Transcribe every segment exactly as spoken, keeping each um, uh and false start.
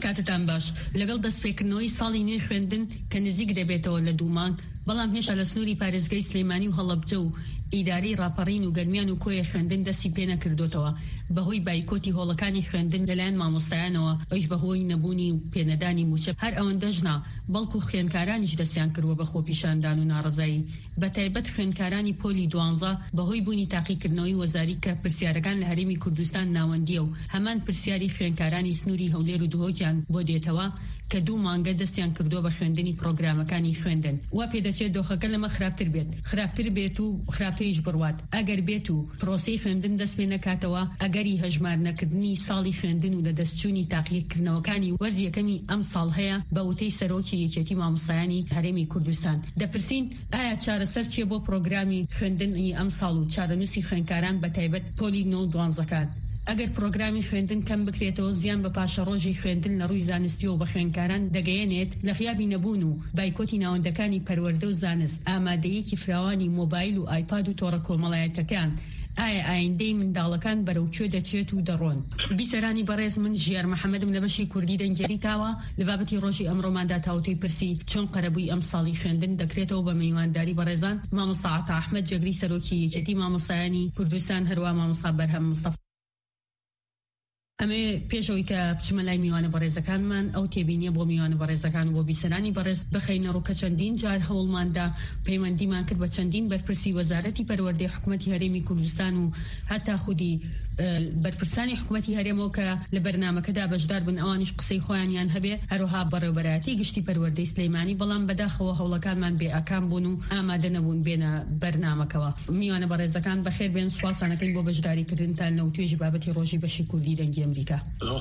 کاتتان باش لەگەڵ دەستپێکردنەوەی ساڵی نوێی خوێندن کە نزیک دەبێتەوە لە دوو مانگ، بەڵام هێشتا لە سنووری پارێزگای سلێمانی و هەڵەبجە و ئیدارەی ڕاپەڕین و گەرمیان و کۆیە خوێندن دەستی پێ نەکردوتەوە بەهۆی بایکۆتی هۆڵەکانی خوێندن لەلایەن مامۆستایانەوە، ئەوش بەهۆی نەبوونی و پێنەدانی موچە. هەر ئەوەندەش نا بەڵکو خوێندکارانیش دەستیان کردووە بە خۆپیشاندان و ناڕەزایی، بەتایبەت خوێندکارانی پۆلی دوانزە بەهۆی بوونی تاقیکردنەوەی وەزاری کە پرسیارەکان لە هەرێمی کوردستان ناوەندیە و هەمان پرسیاری خوێندکارانی سنووری هەولێر و دهۆکیان بۆ دێتەوە کە دوو مانگە دەستیان کردووە بە خوێندنی پرۆگرامەکانی خوێندن. وا پێدەچێت دۆخەکە لەمە خراپتر بێت، خراپتر بێت و خراپتریش بڕوات. ئەگەر بێت و پرۆسەی خوێندن دەست پێ نەکاتەوە، ئەگەری هەژمار نەکردنی ساڵی خوێندن و لە دەستچوونی تاقیکردنەوەکانی وەرزی یەکەمی ئەم ساڵ هەیە بە وتەی سەرۆکی یەکێتی مامۆستایانی هەرێمی کوردستان. دەپرسین ئایا چارەسەر چیە بۆ پرۆگرامی خوێندنی ئەم ساڵ و چارەنووسی خوێندکاران بەتایبەت پۆلی نۆ و دوانزەکان؟ ئەگەر پرۆگرامی خوێندن کەم بکرێتەوە، زیان بە پاشەڕۆژی خوێندن لە ڕووی زانستی و بە خوێندکاران دەگەیەنێت. لە خیابی نەبوون و بایکۆتی ناوەندەکانی پەروەردە و زانست، ئامادەیەکی فراوانی مۆبایل و ئایپاد و تۆڕە کۆمەڵایەتەکان، ئایا ئایندەی منداڵەکان بەرەو کوێ دەچێت و دەڕۆن؟ بیسەرانی بەڕێز، من ژیار محەممەدم لە بەشی کوردی دەنجێری تاوە لە بابەتی ڕۆژی ئەمڕۆماندا تاوتەی پرسی چۆن قەرەبووی ئەم ساڵی خوێندن دەکرێتەوە بە میوانداری بەڕێزان مامۆستا عەتا ئەحمەد جەگری سەرۆکی یەکێتی مامۆستایانی کوردستان، هەروە مامۆستا بەرهەم مستەفا. ئەمێ پێشەوەی کە بچمە لای میوانە بەڕێزەکانمان ئەو تێبینیە بۆ میوانە بەڕێزەکان و بۆ بیسەرانی بەڕێز بخەینە ڕووکە چەندین جار هەوڵماندا پەیوەندیمان کرد بە چەندین بەرپرسی وەزارەتی پەروەردەی حکوومەتی هەرێمی کوردستان و هەتا خودی بەرپرسانی حکوومەتی هەرێمەوە کە لە بەرنامەکەدا بەشدار بن، ئەوانیش قسەی خۆیانیان هەبێ، هەروەها بەڕێوەبەرایەتی گشتی پەروەردەی سلەیمانی، بەڵام بەداخەوە هەوڵەکانمان بێ ئاکام بوون و ئامادە نەبوون بێنە بەرنامەکەوە. میوانە بەڕێزەکان بەخێر بێن، سوپاسانەکەین بۆ بەشداریکردنتان لەو توێژی بابەتی ڕۆژی بەشی کوردی دەنگی ئەمریکا.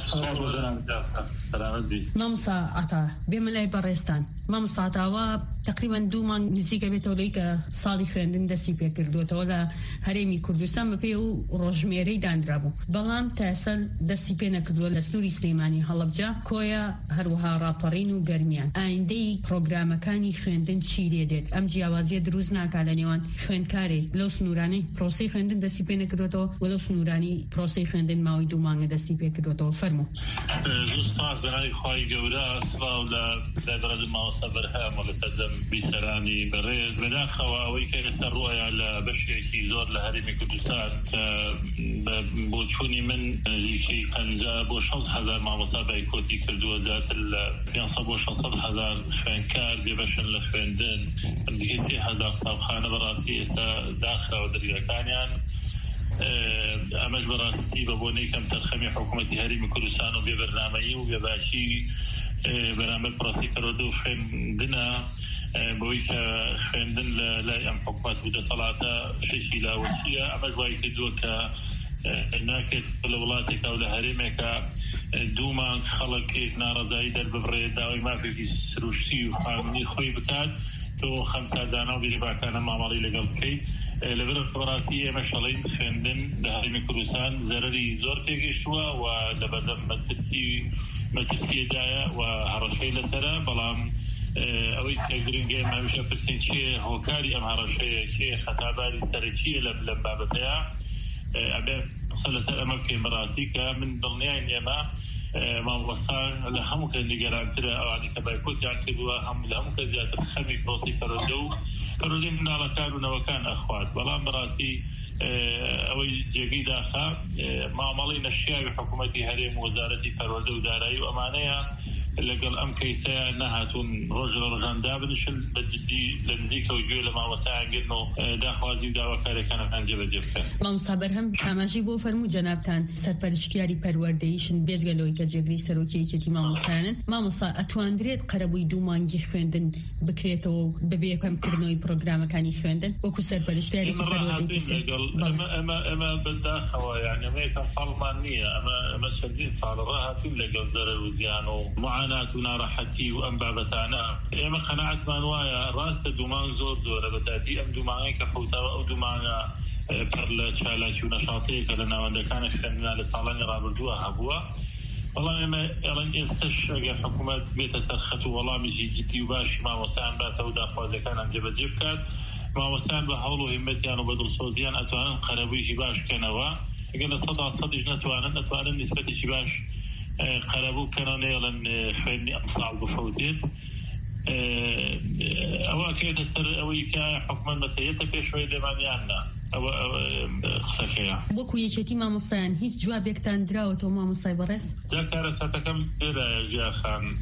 مامۆستا عەتا بێمە لای بەڕێستان. مامۆستا عەتاوە تقریبا دوو مانگ نزیکە بێتەوە لەوەی کە ساڵی خوێندن دەستی پێ کردوتەوە لە هەرێمی کوردستان بە پێ و ڕۆژمێرەی دانرا بوو، بەڵام تا ئێستا دەستی پێ نەکردووە لە سنووری سلێمانی، هەڵەبجە، کۆیە، هەروەها ڕاپەڕین و گەرمیان. ئایندەی پرۆگرامەکانی خوێندن چی لێ دێت؟ ئەم جیاوازیە دروست ناکات لە نێوان خوێندکارێک لەو سنوورانەی پرۆسەی خوێندن دەستی پێ نەکردوتەوە و لەو سنوورانی پرۆسەی خوێندن ماوەی دوو مانگە دەستی پێ کردوتەوە. فەرموو. سپاس بەناوی خۆی گەورە، سڵاو لە بەڕێز مامۆستا بەرهەم و لە سەرجەم بیسەرانی بەڕێز. بەداخەوە ئەوەی کە ئێستا ڕوایە لە بەشێکی زۆر لە هەرێمی کوردستان کە بۆ چوونی من نزیکەی پەنجا بۆ شەش هەزار مامۆستا بایکۆتی کردووە، زیاتر لە پێنجسەد بۆ شەشسەد هەزار خوێندکار بێبەشن لە خوێندن، نزیکەی سێ هەزار قوتابخانە بەڕاستی ئێستا داخراوە دەرگاکانیان. ئەمەش بەڕاستی بە بۆنەی کەم تەرخەمی حکوومەتی هەرێمی کوردستان و بێبەرنامەیی و بێباشی بەرامبەر پرۆسی پەروەردە و خوێندنە، بۆی کە خوێندن لە لای ئەم حکوومەت و دەسەڵاتە شەشی لاوەچیە. ئەمەش وای کردووە کە ناکێت لە وڵاتێکا و لە هەرێمێکە دوو مانگ خەڵک ناڕەزایی دەرببڕێ، داوای مافێکی سروشتی و قانونی خۆی بکات، تۆ خەمساردانە و بیریباکانە مامەڵی لەگەڵ بکەیت. لەبەر بەڕاستی ئێمە شەڵەی خوێندن لە هەرێمی کوردستان زەرەری زۆر تێگەیشتووە و لە بەردەم مەترسی مەترسیەدایە و هەڕەشەی لەسەرە، بەڵام ئەوەی کە گرنگە هەمیشە پرسین چیە هۆکاری ئەم هەڕەشەیە، چیە خەتاباری سەرەکیە لە بابەتەیە، ئەبێ قسە لەسەر ئەمە بکەین. بەڕاستی کە من دڵنیاین ئێمە مامۆستان لە هەموو کە نیگەرانترە ئەوانی کە بایکۆتیان کردووە، هەموو لە هەموو کە زیاتر خەمی پرۆسی پەروەردە و پەروەردەی منداڵەکان و نەوەکان ئەخوات. بەڵام بەڕاستی ئەوەی جێگەی داخا مامەڵی نەشیاوی حکوومەتی هەرێم و وەزارەتی پەروەردە و دارایی و ئەمانەیە لەگەڵ ئەم کەیسەیە نەهاتوون ڕۆژ لە ڕۆژان دابنشن بە جددی لە نزیکە و گوێ لە مامۆستایان گرن و داخوازی و داواکاریەکانیان جێبەجێ بکەن. مامۆستا بەرهەم تاماژی بۆ فەرموو جەنابتان سەرپەرشتیاری پەروەردەییشن، بێجگەلەوەی کە جێگری سەرۆکی یەکێتی مامۆستایانن. مامۆستا ئەتوانرێت قەرەبووی دوو مانگی خوێندن بکرێتەوە بەبێ یەکەمکردنەوەی پرۆگرامەکانی خوێندن وەکو سەرپەرشتیاری پەروەردەیی؟ ئەمە بەداخەوە یعنی ئەمە یەکەم ساڵمان نییە، ئەمە چەندین ساڵە ڕاهاتوین لەگەڵ زەرەر و زیان و معانات و ناڕەحەتی و ئەم بابەتانە. ئێمە قەناعەتمان وایە ڕاستە دوومان زۆر زۆرە، بەتاتی ئەم دوومانەی کە فەوتاوە ئەو دوومانە پڕ لە چالاکی و نەشاتەیە کە لە ناوەندەکانی خوێندنا لە ساڵانی ڕابردووە هەبووە. بەڵام ئێمە ئێڵەن ئێستش ئەگەر حکوومەت بێتە سەر خەت و وەڵامێکی جددی و باشی مامۆستایان باتەوە داخوازیەکانیان جێبەجێ بکات، مامۆستایان بە هەوڵ و هیممەتیان و بە دڵسۆزیان ئەتوانن قەرەبوویەکی باش بکەنەوە. ئەگەر لە سەدا سەدیش نەتوانن ئەتوانن نیسبەتێکی باش قربوا كانوا يلن خويني أقصى بفوتيت أو كيف تسر أو يكا حكما مسيرته في شوي لماني عنا أو خسكيا. وكو يشتي ما مستان هيج جوابك تندراو تو ما مصاي برس. ذكر ستكم بلا جيا خان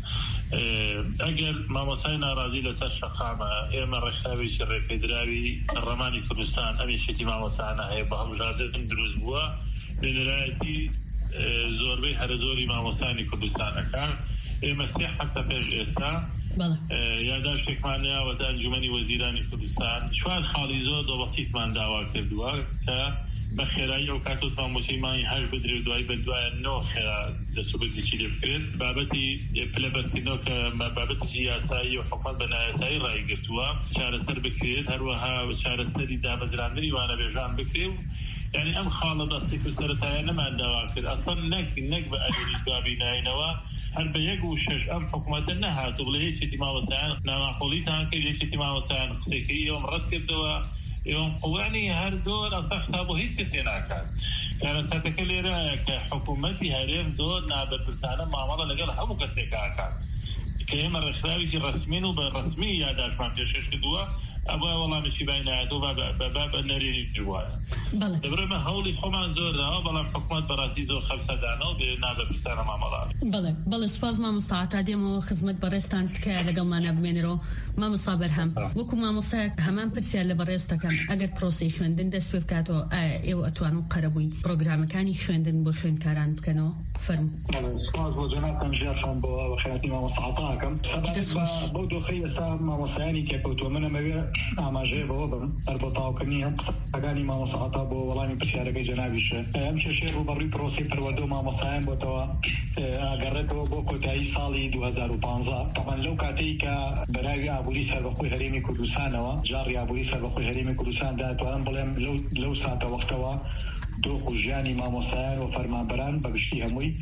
أجل ما مصاينا راضي لتشقامة إما رشاوي شر فدراوي الرماني كردستان أمي شتي ما مصانا هي بعض جازر اندروز بوا لنرايتي زوربي هردوري ما مصاني كردستان كان إما سيح حتى فيج إستا. یادار شکمانیا و انجمنی وزیرانی کردستان شوان خالی زود و بسیط من دعوا کردوا که بخیرایی اوقاتوت ما مسلمانی هج بدری دوای بدوای نو خیرا دستوبتی چیلی بکرد بابتی پلبسینو که بابتی سیاسایی و حکومت بنایسایی رای گرتوا چارەسەر بکرد هر وها چارەسەری دامەزراندنی وانە بێژان بکرێ يعني ام خالد السيكو سرتايا من دواكر اصلا نك نك بأجل بابيناينوا هل بيجو شش ام حكومتنا هاتو بلهي شتي ما وسعان نما خوليتها كي شتي ما وسعان قسيكي يوم رد كردوا يوم قواني هر دول اصلا حسابه هيك كسينا كان كان ستكليرا كحكومتي هريم دول نابر بسانه معامله لقال هم كسيكا كان كيما الرشاوي رسمين وبالرسميه داش ما تشش دوا ابا والله ماشي باينات وباب باب النري جوايا دبر ما هولي خمان زورا بلا حكومت براسي زو خمسة دانو بنابه بسنه ما مضى بله بله سپاس ما مستعد ديمو خدمت برستان تكا لقل ما نبمنرو ما مصابر هم وكو ما مستعد همان برسيال لبرستكم اگر بروسي خوندن دست بكاتو ايو اتوانو قربوي بروجرام كاني خوندن بو خوند كاران بكنو فرم سپاس بو جناب تنجير خان بو خياتي ما مصعطاكم سبب بودو خي سام ما مصياني كيكوتو من ما ئاماژەیە بەوە بم هەر بۆ تاوکردنی هەم قسەکانی مامۆساعەتا بۆ وەڵامی پرسیارەکەی جەنابیشە ئەم کێشەیە ڕوبەڕووی پرۆسی پەروەردە و مامۆسایان بۆتەوە ئاگەڕێتەوە بۆ کۆتایی ساڵی دوو هەزار و پانزە تەمان لەو کاتەی کە بەراوی ئابووری سەربەخۆی هەرێمی کوردستانەوە جاڕی ئابووری سەربەخۆی هەرێمی کوردستاندا دەتوانم بڵێم لەو ساتە وەختەوە دۆخ و ژیانی مامۆسایان و فەرمانبەران بە گشتی هەمووی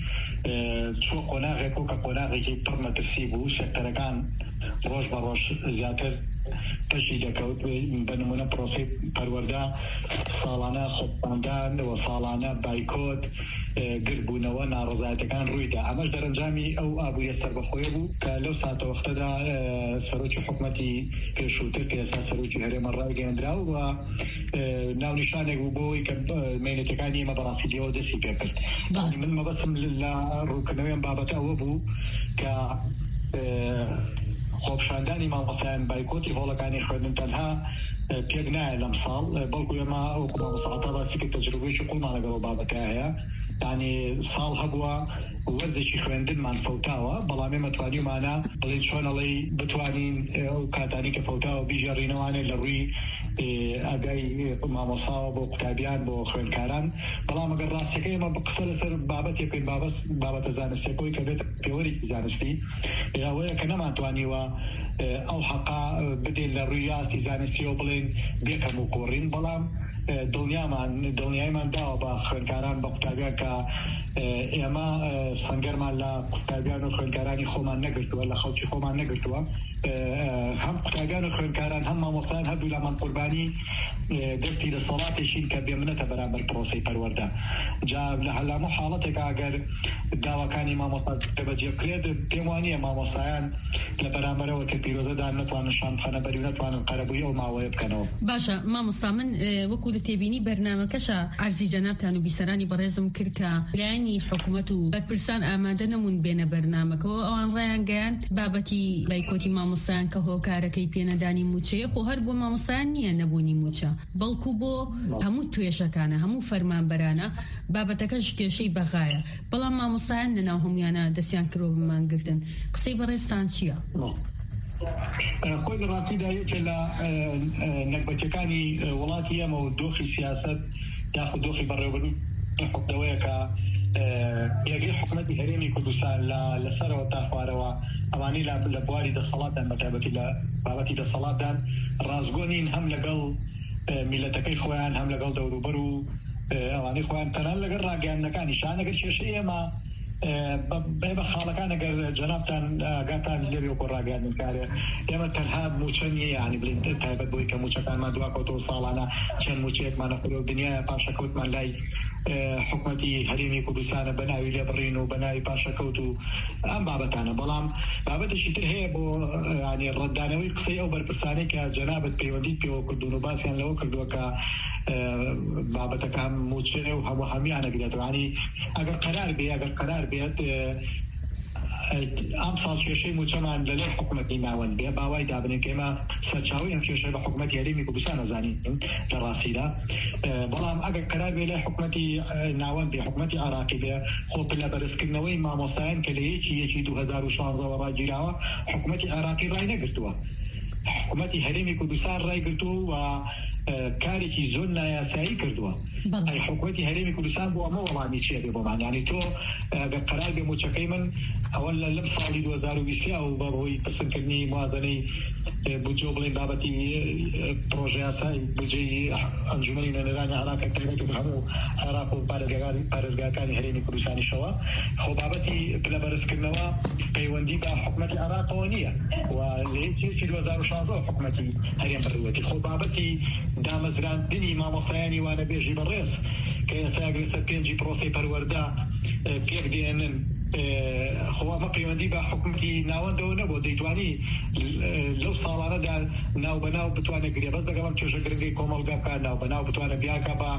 چوە قۆناغێک و کە قۆناغێکی پڕ مەترسی بوو سێکتەرەکان ڕۆژ بە ڕۆژ زیاتر پشی دەکەوت بە نمونە پرۆسی پەروەردە ساڵانە خۆپساندان و ساڵانە بایکۆت گربوونەوە ناڕزایەتەکان ڕوویدا ئەمەش دەرەنجامی ئەو ئابووریە سەربەخۆیە بوو کە لەو ساتە وەختەدا سەرۆکی حکومەتی پێشووتر کە ئێستا سەرۆکی هەرێمە ڕاگەیاندراوە و ناونیشانێک بوو بۆی کە مێنێتەکانی ئێمە بەڕاستی لێەوە دەستی پێ کرد من مەبەسم لە ڕووکردنەوەیان بابەتە ئەوە بوو کە خۆپشاندانی مامۆسایان بایکۆتی هۆڵەکانی خوێندن تەنها پێک نایە لەم ساڵ بەڵکو ئێمە ئەو مامۆساعەتا باسی کرد تەجروبەیەکی قوڵمان لەگەڵ بابەتە هەیە یعنی ساڵ هەبووە وەرزێکی خوێندنمان فەوتاوە بەڵام ئێمە توانیمانە بڵێن چۆنەڵی بتوانین ئەو کاتانی کە فەوتاوە بیژێڕینەوانێ لە ڕووی ئەگای مامۆساوە بۆ قوتابیان بۆ خوێندکاران بەڵام ئەگەر ڕاستیەکەی ئێمە قسە لەسەر بابەتێک بکەین بابەتە زانستیەکەی کە بێت پێوەری زانستی ئەوەیە کە نەماتوانیوە ئەو حەقا بدەین لە ڕووی یاستی زانستیەوە بڵێن بێکەم و کۆڕین بەڵام دڵنیامان دڵنیایمان داوە بە خوێندکاران بە قوتابیان کە ئێمە سەنگەرمان لە قوتابیان و خوێندکارانی خۆمان نەگرتووە لە خەڵکی خۆمان نەگرتووە هەم قوتابیان و خوێندکاران هەم مامۆسایان هەردوو لەمان قوربانی دەستی لە سەڵاتێکین کە بێمنەتە بەرامبەر پرۆسەی پەروەردە جا لە هەلامە حاڵەتێک ئەگەر داواکانی مامۆسا بەجێ بکرێت پێم وانییە مامۆسایان لە بەرامبەرەوە کە پیرۆزەدان نتوانن شانخەنە بەری و نتوانن قەرەبووی ئەو ماوەیە بکەنەوە باشە مامۆستا من وەکو تێبینی بەرنامەکەشە عەرزی جەنابتان و بیسەرانی بەڕێزم کرد کە لایەنی حکوومەت و بەرپرسان ئامادە نەمون بێنە بەرنامەکەەوە ئەوان ڕایان گەیان بابەتی بایکۆتی مامۆستایان کە هۆکارەکەی پێنەدانی موچەیە خۆ هەر بۆ مامۆستایان نییە نەبوونی موچە بەڵکو بۆ هەموو توێژەکانە هەموو فەرمانبەرانە بابەتەکەش کێشەی بەغایە بەڵام مامۆستایان لەناو هەمویانە دەستیان کردوە بمانگرتن قسەی بەڕێستان چییە؟ خۆی ڕاستیدا یەکێ لە نەکبەتەکانی وڵاتی ئێمە و دۆخی سیاسەت یاخود دۆخی بەڕێوەبردنی حکومەتەوەیە کە یەکەی حکومەتی هەرێمی کوردستان لەسەرەوە تا خوارەوە ئەوانەی لە بواری دەسەڵاتدان بەتایبەتی لە بابەتی دەسەڵاتدان ڕازگۆنین هەم لەگەڵ میلەتەکەی خۆیان هەم لەگەڵ دەوروبەر و ئەوانەی خۆیان تەنان لەگەڵ ڕاگەیاندنەکانی شان ئەگەر کێشەی ئێمە بە خاڵەکان ئەگەر جەنابتان ئاگاتان لێبێ وەکو ڕاگەیاندنکارێ ئێمە تەنها موچە نییە یعنی بڵین تایبەت بۆی کە موچەکانمان دواکەوتەوە ساڵانە چەند موچەیەکمانە خوێ و دنیایە پاشەکەوتمان لای حکومەتی هەرێمی کوردستانە بەناوی لێبڕین و بەناوی پاشەکەوت و ئەم بابەتانە. بەڵام بابەتێکی تر هەیە بۆ ینی ڕەتدانەوەی قسەی ئەو بەرپرسانەی کە جەنابەت پەیوەندیت پێوە کردوون و باسییان لەوە کردووە کە بابەتەکان موچێ و هەموو هەمیان ئەگرێتەوە. ینی ئەگەر قەرار بێ ئەگەر قەرار بێت ئەم ساڵ کێشەی موچەمان لەلای حکومەتی ناوەند بێ باوای دابنێن کە ئێمە سەرچاوی ئەم کێشەی بە حکومەتی هەرێمی کوردستان نەزانین لە ڕاستیدا. بەڵام ئەگەر قەرار بێ لای حکومەتی ناوەند بێ حکومەتی عراقی بێ خۆ لە بەرزکردنەوەی مامۆستایان کە لە یەکی یەکی دوو هەزار و شانزەوە ڕاگیراوە حکومەتی عراقی ڕای نەگرتووە، حکومەتی هەرێمی کوردستان ڕای گرتووە و کارێکی زۆر نایاسایی کردووە. ئەی حکومەتی هەرێمی کوردستان بۆ ئەمە وەڵامی چیە بێ بۆمان؟ ینی تۆ ئەگەر قەرار بێ موچەکەی من ئەوە لەم ساڵی دوو هەزار و بیست و بەڕۆی پسندکردنی موازنەی بودجێ بڵێن بابەتی پرۆژە یاسای بودجێی ئەنجومەنی نوێنەرانی عراق تایبەت بە هەموو عێراق و پارێزگاکانی هەرێمی کوردستانیشەوە، خۆ بابەتی پلەبەرزکردنەوە پەیوەندی بە حکومەتی عراقەوە نییە و لە یەکی دوو هەزار و شانزە حکومەتی هەرێم بڕوەتی. خۆ بابەتی دامەزراندنی مامۆستایانی وانە بێژی بەڕێز کە ئێستا لەسەر پێنجی پرۆسەی پەروەردە پێک دێنن خۆ ئەمە پەیوەندی بە حکومەتی ناوەندەوە نەبوو. دەیتوانی لەو ساڵانەدا ناو بەناو بتوانێت گرێ بەس لەگەڵ کێشە گرنگی کۆمەڵگا بکات، ناو بەناو بتوانێت بیاکە بە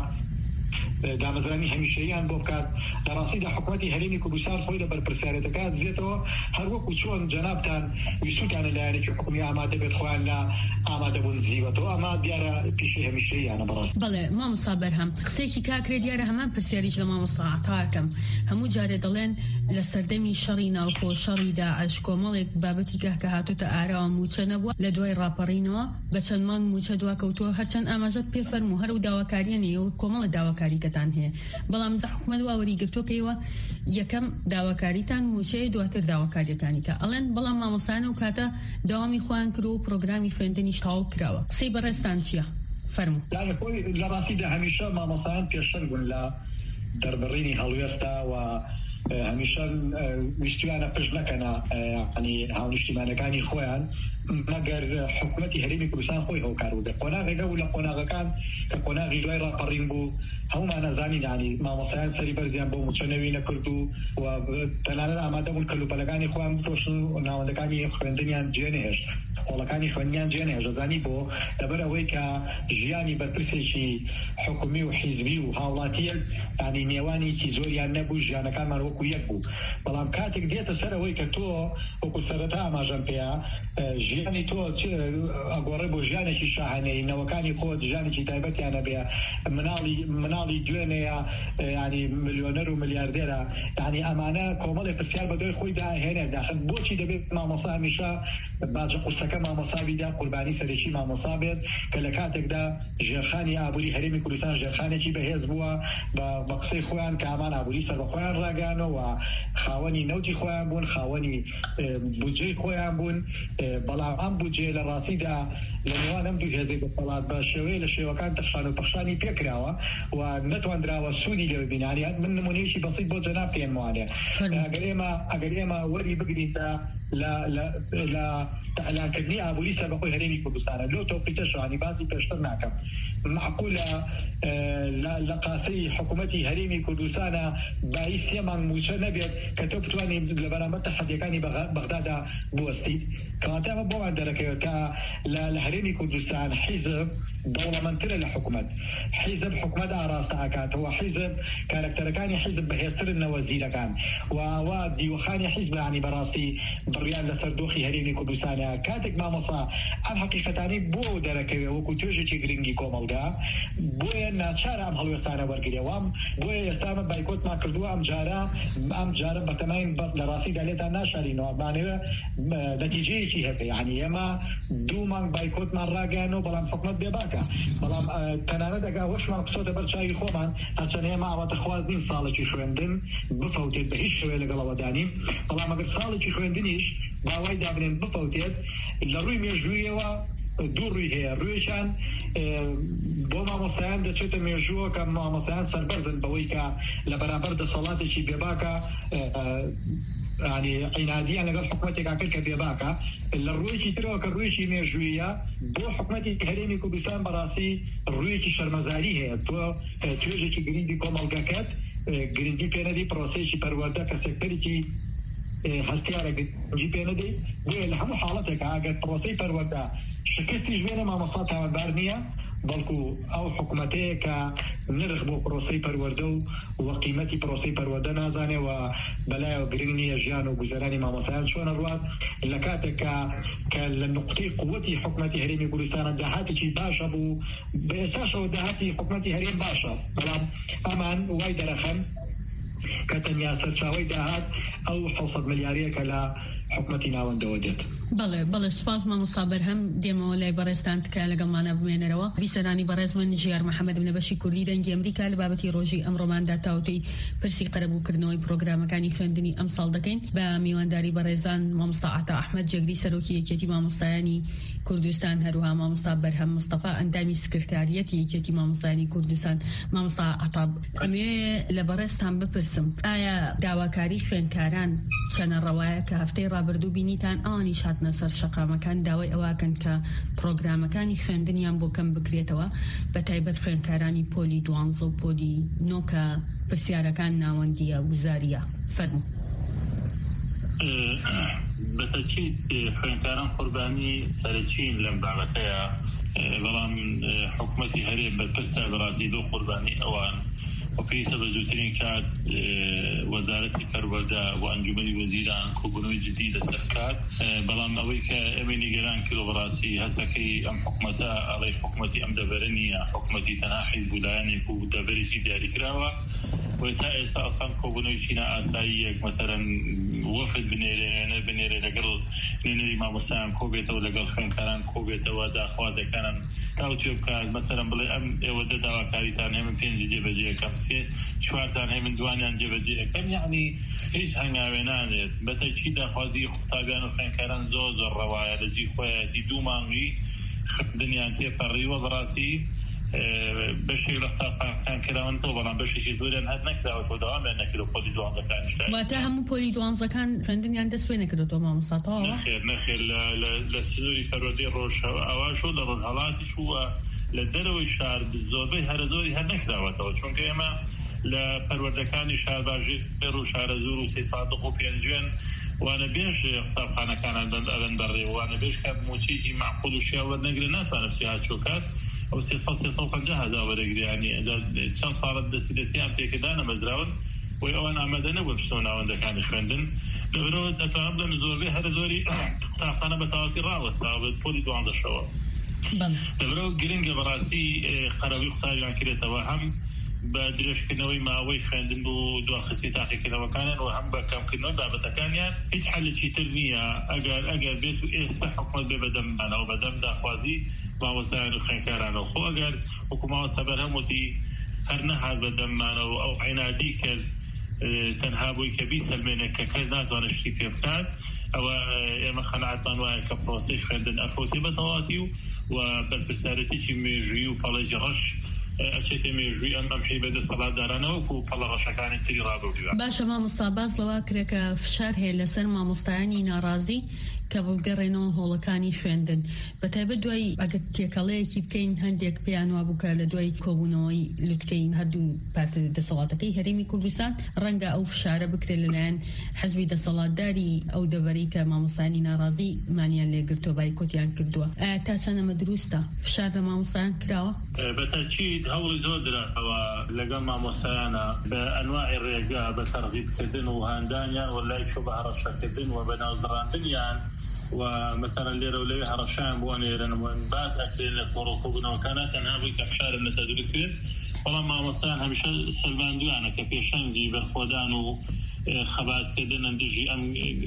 دامەزرانی هەمیشەیان بۆ بکات. لە ڕاستیدا حکومەتی هەرێمی کوردستان خۆی لە بەرپرسیارەتەکە دزێتەوە هەروەکو چۆن جەنابتان ویستوتانە لایەنێکی حکومی ئامادە بێت خۆیان لە ئامادەبوون زیوەتەوە. ئەمە دیارە پیشەی هەمیشەیانە بەڕاست. بەڵێ مامۆستا بەرهەم قسێکی کاکرێ دیارە هەمان پرسیاریش لە مامۆستا عەتاکەم. هەموو جارێ دەڵێن لە سەردەمی شەڕی ناوخۆ شەڕی داعش کۆمەڵێک بابەتی گەهکە هاتوتە ئاراوە موچە نەبووە، لە دوای ڕاپەڕینەوە بە چەند مانگ موچە دواکەوتووە، هەرچەند ئاماژەت پێفەرموو هەر و داواکاریانەیە و کۆمەڵە داواکاریکەتان هەیە. بەڵام حکومەت واوەری گرتوکەوە یەکەم داواکاریتان موچەیە دواتر داواکاریەکانی کە ئەڵێن بەڵام مامۆستایانە و کاتە داوامی خۆیان کرد و پرۆگرامی خوێندنیش تەواو کراوە. قسەی بەڕێستان چییە؟ فەرموو. لە ڕاستیدا هەمیشە مامۆستایان پێشتر بوون لە دەربڕینی هەڵوێستا و هەمیشە ویستویانە پشت نەکەنە ینی هاونیشتیمانەکانی خۆیان مەگەر حکومەتی هەرێمی کوردستان خۆی هەوکار بوو. قۆناغێکە و لە قۆناغەکان کە قۆناغی دوای ڕاپەڕین بوو هەمومان نەزانین ینی مامۆستایان سەری بەرزیان بۆ موچەنەوەی نەکرد و تەنانەت ئامادە بوون کەلوپەلەکانی خۆیان بفرۆشن و ناوەندەکانی خوێندنیان جێنەهێشت، هۆڵەکانی خوێندنیان جێنەهێشت. دەزانی بۆ لەبەر ئەوەی کە ژیانی بەرپرسێکی حکومی و حیزبی و هاوڵاتیە ینی نێوانێکی زۆریان نەبوو، ژیانەکانمان وەکو یەک بوو. بەڵام کاتێک دێتە سەر ئەوەی کە تۆ وەکو سەرەتا ئاماژەم پێەیە ژیانی تۆ ئەگۆڕێ بۆ ژیانێکی شاهانەی نەوەکانی خۆت ژیانێکی تایبەتیانە بێ، مناڵی مناڵی دوێنەیە ینی ملیۆنەر و ملیاردێرە، ینی ئەمانە کۆمەڵی پرسیار بە دوای خۆی داهێنێ داخل بۆچی دەبێت مامۆستا هەمیشە باجە قورسەکە مامۆسابیدا قوربانی سەرێکی مامۆسا بێت کە لە کاتێکدا ژێرخانی ئابووری هەرێمی کوردستان ژێرخانێکی بەهێز بووە بە قسەی خۆیان کە ئامان ئابووری سەر بە خۆیان ڕاگەیانەوە، خاوەنی نەوتی خۆیان بوون، خاوەنی بودجەی خۆیان بوون. بەڵام ئەم بودجێ لە ڕاستیدا لە نێوان ئەم دوو هێزەی دەسەڵات بە شێوەیە لە شێوەکان تەخشان و پەخشانی پێکراوە و نەتواندراوە سوودی لێ ببینانی. من نمونەیەکی بەسیط بۆ جەناب پێم وانێ ئەگەر ئێمە ئەگەر ئێمە وەری بگرین لە ئەلانکردنی ئابووری سەربەخۆی هەرێمی کوردستانە لۆ تۆقیتە شوانی باسی پێشتر ناکەم، معقولە لە قاسەی حکوومەتی هەرێمی کوردستانە بای سێ مانگ موچە نەبێت کە تۆ بتوانین لە بەرامبەر تەحەدیەکانی بەغدادا بوەستیت. کەواتە ئەمە بۆمان دەرەکەوێت کە لە هەرێمی کوردستان حیزب دەوڵەمەندترە لە حکوومەت، حیزب حکوومەت ئاراستە ئاکاتەوە، حیزب کارکتەرەکانی حیزب بەهێزترن نەوەزیرەکان و دیوەخانی حیزب ینی بەڕاستی بڕیان لەسەر دۆخی هەرێمی کوردستانە. کاتێک مامۆسا ئەم حەقیقەتانی بۆ دەرەکەوێت وەکو توێژێکی گرنگی کۆمەڵگا بۆیە ناچارە ئەم هەڵوێستانە وەرگێوام بۆیە ئێستامە بایکۆتمان کردووە. ئەم جارە ئەم جارە بەتەماین لە ڕاستیدا لێتان ناشارینەوە بانەوە نەتیجەیەکی هەبێ، ینی ئێمە دوو مانگ بایکۆتمان ڕاگەیانەوە بەڵام حکوومەت بێباکە. بەڵام تەنانەت دەگا وەشمان قسۆتە بەر چاوی خۆمان هەرچەند ئێمە ئاواتە خواستین ساڵێکی خوێندن بفەوتێت بە هیچ شێوەیە لەگەڵەوە دانین، بەڵام ئەگەر ساڵێکی خوێندنیش باوای دابنێن بفەوتێت لە ڕووی مێژوویەوە دوو ڕووی هەیە. ڕوویشان بۆ مامۆستایان دەچێتە مێژووە کە مامۆستایان سەربەرزن بەوەی کە لە بەرامبەر دەسەڵاتێکی بێباکە يعني عناديا لقل حكومتك عكل كبيباكا الرويكي تروك الرويكي ميرجوية بو حكومتي هريمي كردستان براسي الرويكي شرمزاري هي تو توجيكي جريندي كومالقاكات جريندي بيندي بروسيشي بروردا كسكتريكي هستيارة جي بيندي والهم حالتك عاقل بروسي بروردا شكستي جبينه ما مصاتها بارنية بلکو او حکومتی که نرخ بو پروسی پروردو و قیمتی پروسی پرورده نازانه و بلای و گرینی اجیان و گزارانی مامسایان شون الواد لکاته که لنقطی قوتی حکومتی هریمی کردستان دهاتی چی باشا بو باساس و دهاتی حکومتی هریم باشا بلام امان وای درخن کتنیا سرچاوی دهات او حوصد ملیاریه کلا حکومتی ناوەندەوە دێت. بەڵێ بەڵێ سوپاس مامۆستا بەرهەم دێمەوە لای بەڕێستان تکایە لەگەڵمانە بمێنەرەوە. بیسەرانی بەڕێز من ژیار محەممەدم لە بەشی کوردی دەنگی ئەمریکا لە بابەتی ڕۆژی ئەمڕۆماندا تاوتەی پرسی قەرەبووکردنەوەی پرۆگرامەکانی خوێندنی ئەمساڵ دەکەین بە میوانداری بەڕێزان مامۆستا عەتا ئەحمەد جەگری سەرۆکی یەکێتی مامۆستایانی کوردستان هەروەها مامۆستا بەرهەم مستەفا ئەندامی سکرتاریەتی یەکێتی مامۆستایانی کوردستان مامۆستا عەتا ئەمێ لە بەڕێزتان بپرسم ئایا داواکاری خوێندکاران چەنە ڕەوایە کە هەفتەی ڕابردوو بینیتان ئەوانیش هاتنە سەر شەقامەکان داوای ئەواکەن کە پرۆگرامەکانی خوێندنیان بۆ کەم بکرێتەوە بە تایبەت خوێندکارانی پۆلی دوانزە و پۆلی نۆکە پرسیارەکان ناوەندیە وزاریە فەرموو. بەتەکید خوێندکاران قوربانی سەرچین لەم بابەتەیە بەڵام حکومەتی هەرێم بەرپرسە بەڕاستی دۆ قوربانی ئەوان وپێویستە بە زووترین کات وەزارەتی پەروەردە و ئەنجومەنی وەزیران کۆبوونەوەی جدی لەسەر بکات بەڵام ئەوەی کە ئەمە نیگەران کرد بەڕاستی هەستەکەی ئەم حکومەتە ئەڵێ حکومەتی ئەم دەبەرە نییە حکومەتی تەنها حیزبولایەنێک و دەبەرێکی دیاریکراوە و تا ئێستا ئەسان کۆبوونەوەیکی نائاساییەک مەسەرەن وەفد بنێرێنە بنێرێ لەگەڵ نوێنەری مامۆستایان کۆبێتەوە لەگەڵ خوێندکاران کۆبێتەوە داخوازەکانم تاوتێ بکات مەسەرەن بڵێ ئەم ئێوە دە داواکاریتان هێمن پێنج جێبەجێ یەکەم سێ چوارتان هێمن دوانیان جێبەجێ یەکەم یعنی هیچ هەنگاوێ نانێت بەتەکید داخوازی قوتابیان و خوێندکاران زۆر زۆر ڕەوایە لە جی خۆیەتی دوو مانگی خوێندنیان تێپەڕیوە بەڕاستی بەشێک لە قوتابخانەکان کراونەتەوە بەڵام بەشێکی زۆریان هەر نەکراوەتەوە دەوامیان نەکردو پۆلی دوانزەکان واتە هەموو پۆلی دوانزەکان خوێندنیان دەست پێ نەکردوەوە مامۆستاتەوە نەخێر نەخێر لە سنووری پەروەردەی ڕۆژ ئەواش و لە ڕۆژهەڵاتیش وە لە دەرەوەی شار زۆربەی هەرە زۆری هەر نەکراوەتەوە چونکە ئێمە لە پەروەردەکانی شارباژێر و شارە زۆر و سێ سادق و پێنجێن وانە بێش قوتابخانەکانان ئەبەن بەڕێ وانە بێش کە موچێکی معقول و شیاوە وەرنەگرێ ناتوانێت چۆکات ئەو سێ سەد سێ سەد و پەنجا هەزار وەرەگریانی چەند ساڵت دەستی دەستیان پێکردانە مەزراون و ئەوان ئامادە نەبووە پشتەوە ناوەندەکانی خوێندن لەبەرەوە دەتوانم بڵێم زۆربەی هەرە زۆری قوتابخانە بە تەواوەتی ڕاوەستا بە پۆلی دوانزەشەوە لەبەرەوە گرنگە بەڕاستی قەرەوەی قوتابیان کرێتەوە هەم بە درێژکردنەوەی ماوەی خوێندن بوو دواخستی تاقیکردنەوەکانیان و هەم بە کەمکردنەوە بابەتەکانیان هیچ حەلێکی تر نییە ئەگەر ئەگەر بێت و ئێستا حکومەت بێ بەدەممانەوە بەدەم داخوازی مامۆستایان و خوێندکارانەوە خۆ ئەگەر حکومەوەستا بەرهەموتی هەر نەهات بەدەممانەوە ئەو عینادی کرد تەنها بۆی کە بیسەلمێنێت کە کەس ناتوانێت شتی پێ بکات ئەوە ئێمە خەناعەتمان وایە کە پرۆسەی خوێندن ئەفۆتێ بە تەواوەتی و و بەرپرسیارەتێکی مێژووی و پەڵەی ڕەش ئەچێتە مێژووی ئەم ئەم حیبە دەسەڵاتدارانەوە و پەڵە ڕەشەکانی تری ڕابردووە. باشە مامۆستا باس لەوە کرێ کە فشار هەیە لەسەر مامۆستایانی ناڕازی کە بڵگەڕێنەوە هۆڵەکانی خوێندن بەتایبەت دوای ئەگەر تێکەڵەیەکی بکەین هەندێک پێیان وا بووکە لە دوای کۆبوونەوەی لوتکەی هەردوو پارتە دەسەڵاتەکەی هەرێمی کوردستان ڕەنگە ئەو فشارە بکرێت لەلایەن حەزبی دەسەڵاتداری ئەو دەوەرەی کە مامۆستایانی ناڕازی مانیان لێگرتووە بایکۆتیان کردووە ئایا تا چەندەمە دروستە فشار لە مامۆستایان کراوە؟ بەتەکید هەوڵی زۆر دراوە لەگەڵ مامۆستایانە بە ئەنواعی ڕێگا بە تەرغیبکردن و هاندانیان و لای شۆ بە هەڕەشەکردن و بە ناوزڕاندنیان و مثلا لێرە و لەوێ هەڕەشیان بۆ نێرن باز ئەکرێن لە کۆڕۆکۆبوونەوەکانە تەنها بووی کە فشارن لەسەر دروستکرێت بەڵام مامۆستایان هەمیشە سەلماندویانە کە پێشەنگی بەرخۆدان و خەباتکردن دژی ئەم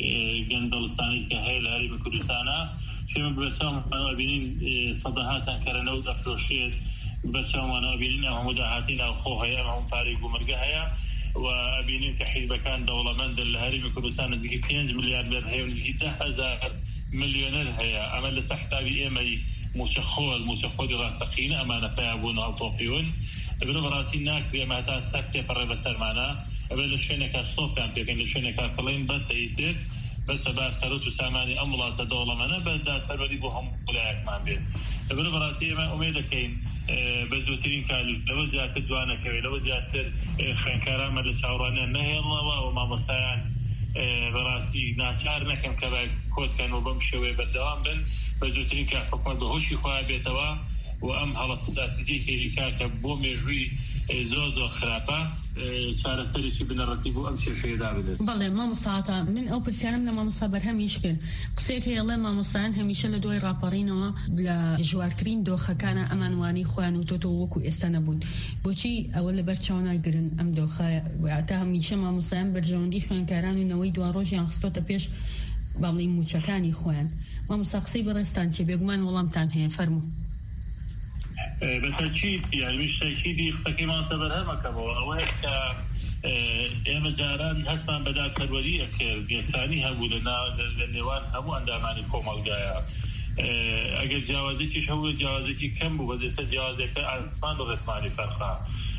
گەندەڵستانی کە هەیە لە هەرێمی کوردستانە شێمە بەسەڵمانەوە بینین سەدەهاتان کەرەنەوت ئەفرۆشێت بەسەڵمانەوە بینین ئەو هەموو داهاتین ئەو خۆ هەیە هەموو پارێک و مەرگە هەیە و ئەبینین کە حیزبەکان دەوڵەمەندن لە هەرێمی کوردستان نزیکی پێنج ملیاردەر هەیە و نزیکی ده هەزار ملیۆنەر هەیە ئەمە لەسەر حسابی ئێمەی موچەخۆل موچەخۆلی ڕاستەقینە ئەمانە پیا بوون هەڵتۆقیون لەبەرەوە بەڕاستی ناکرێ ئەمە هەتا سەر تێپەڕێ بەسەرمانە ئەبێ لە شوێنێکا ستۆپیان پێکەن لە شوێنێکا فڵین بەسە ئیتر بەسە با سەرەت و سامانی ئەم وڵاتە دەوڵەمەنە بە دادپەروەری بۆ هەموو ویلایەتمان بێت. لەبەر بەڕاستی ئێمە ئومێد دەکەین بە زووترین کالی لەوە زیاتر دوانەکەوێت لەوە زیاتر خوێندکارانمە لە چاوەڕوانیان نەهێڵنەوە و مامۆستایان بەڕاستی ناچار نەکەن کە کۆتکەن و بەم شێوەیە بەردەوام بن بە زووترین کە حکومەت بە هۆشی خۆیان بێتەوە و ئەم هەڵەستاتیکێکی کاکە بۆ مێژووی زۆر زۆر خراپە چارەسەرێکی بنەڕەتی بوو ئەم کێشەیەدا بدرێت. بەڵێ مامۆستاکە من ئەو پرسیارم لە مامۆستا بەرهەمیش کرد قسێک هەیەڵێ مامۆستایان هەمیشە لە دوای ڕاپەڕینەوە لە ژوارترین دۆخەکانە ئەمانوانی خۆیان و تۆتۆ وەکو ئێستا نەبوون. بۆچی ئەوە لەبەر چاوناگرن ئەم دۆخایە تا هەمیشە مامۆستایان بەرژەوەندی خوێندکاران و نەوەی دوا ڕۆژیان خستۆتە پێش باڵی موچەکانی خۆیان. مامۆستا قسەی بەڕێستان چێ بێگومان وەڵامتان هەیە فەرموو. بەتەکید یعنی شتێکی قسەکەی مامۆستا بەرهەمەکەمەوە ئەوەیە کە ئێمە جاران هەستمان بە دادپەروەریە کرد یەکسانی هەبوو لە نێوان هەموو ئەندامانی کۆمەڵگایە. ئەگەر جیاوازێکیش هەبوو جیاوازێکی کەم بوو بەزێسە جیاوازەکە ئاسمان و ڕێسمانی فەرقا.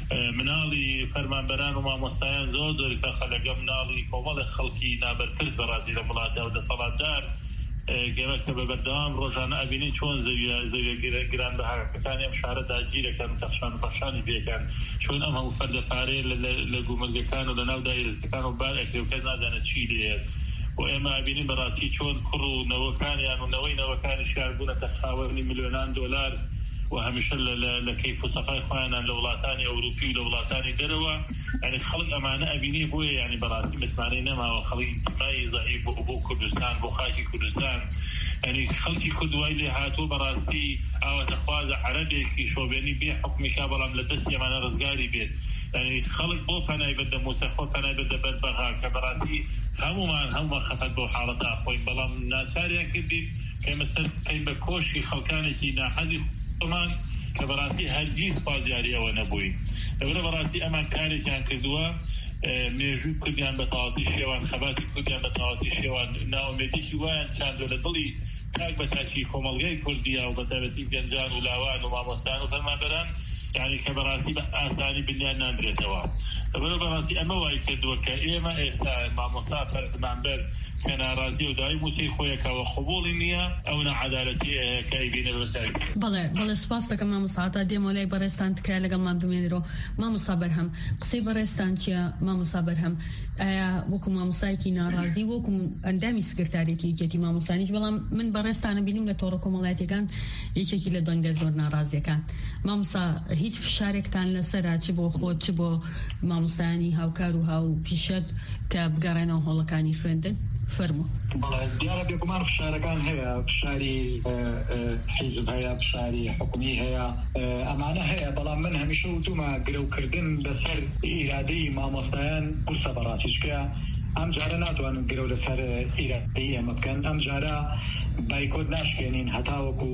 مناڵی فەرمانبەران و مامۆستایان زۆر زۆری فەرقە لەگەڵ مناڵی کۆمەڵی خەڵکی نابەرپرس بەڕاستی لە وڵاتە و دەسەڵاتدار گەرە کە بە بەردەوام ڕۆژانە ئەبینین چۆن زەویە گرانبەهاکەکانی ئەم شارە داگیرەکەن و تەخشان و پەخشانی پێکەن چۆن ئەم هەموو فەردە پارەیە لە گومەرگەکان و لە ناو دایرەکان و بار ئەکرێ و کەس نازانێت چی لێت و ئێمە ئەبینین بەڕاستی چۆن کوڕ و نەوەکانیان و نەوەی نەوەکانیشیان بوونەتە خاوەنی میلیۆنان دۆلار و هەمیشە لە کەیف و سەفای خۆیانان لە وڵاتانی ئەوروپی و لە وڵاتانی دەرەوە یعنی خەڵک ئەمانە ئەبینی بۆیە یعنی بەڕاستی متمانەی نەماوە خەڵک ئینتیمای زەعیف بۆ کوردستان بۆ خاکی کوردستان یعنی خەڵکی کوردوای لێ هاتووە بەڕاستی ئاواتەخوازە عەرەبێکی شۆبێنی بێ حکمیکا بەڵام لە دەستی ئەمانە ڕزگاری بێت یعنی خەڵک بۆ پەنای بەدە موسەخۆ پەنای بەدە بەدبەغا کە بەڕاستی هەمومان هەموو خەفەت بۆ حاڵەتە ئاخۆین بەڵام ناچاریان کردی کە مەسەر کەین بە کۆشی خەڵکانێکی ناحەزی مان کە بەڕاستی هەرگیز خوازیاری ئەوە نەبووی. لەبەرە بەڕاستی ئەمان کارێکیان کردووە مێژووی کوردیان بە تەواوەتی شێوان خەباتی کوردیان بە تەواوەتی شێوان ناومێدێکی وایان چاندوە لە دڵی تاک بە تاچی کۆمەڵگەی کوردیا و بە تایبەتی گەنجان و لاوان و مامۆستایان و فەرمانبەران یعنی کە بەڕاستی بە ئاسانی بنیان ناندرێتەوە. لەبەرە بەڕاستی ئەمە وای کردووە کە ئێمە ئێستا مامۆستا فەرمانبەر کە ناڕازی و داوای موچەی خۆیەکەوە قبوڵی نییە ئەو نەعەدالەتی کە ئەیبینە بەسەر. بەڵێ بەڵێ سوپاس دەکەم مامۆستا تا دێمە لای بەڕێستان تکایە لەگەڵمان بمێنێرەوە. مامۆستا بەرهەم قسەی بەڕێستان چییە مامۆستا بەرهەم؟ ئایا وەکو مامۆستایەکی ناڕازی وەکو ئەندامی سکرتارێتی یەکێتی مامۆستانیش بەڵام من بەڕێستانە بینیم لە تۆڕە کۆمەڵایەتیەکان یەکێکی لە دەنگە زۆر ناڕازیەکان. مامۆستا هیچ فشارێکتان لەسەرا چ بۆ خۆت چ بۆ مامۆستایانی هاوکار و هاو پیشەت کە بگەڕێنەوە هۆڵەکانی خوێندن؟ فەرموو. بەڵێ دیارە بێگومان فشارەکان هەیە، فشاری حیزب هەیە، فشاری حکومی هەیە، ئەمانە هەیە، بەڵام من هەمیشە وتومە گرەوکردن لەسەر ئیرادەی مامۆستایان قورسە بەڕاستیشکە ئەم جارە ناتوانن گرەو لەسەر ئیرادەی ئێمە بکەن، ئەم جارە بایکۆت ناشکێنین هەتاوەکو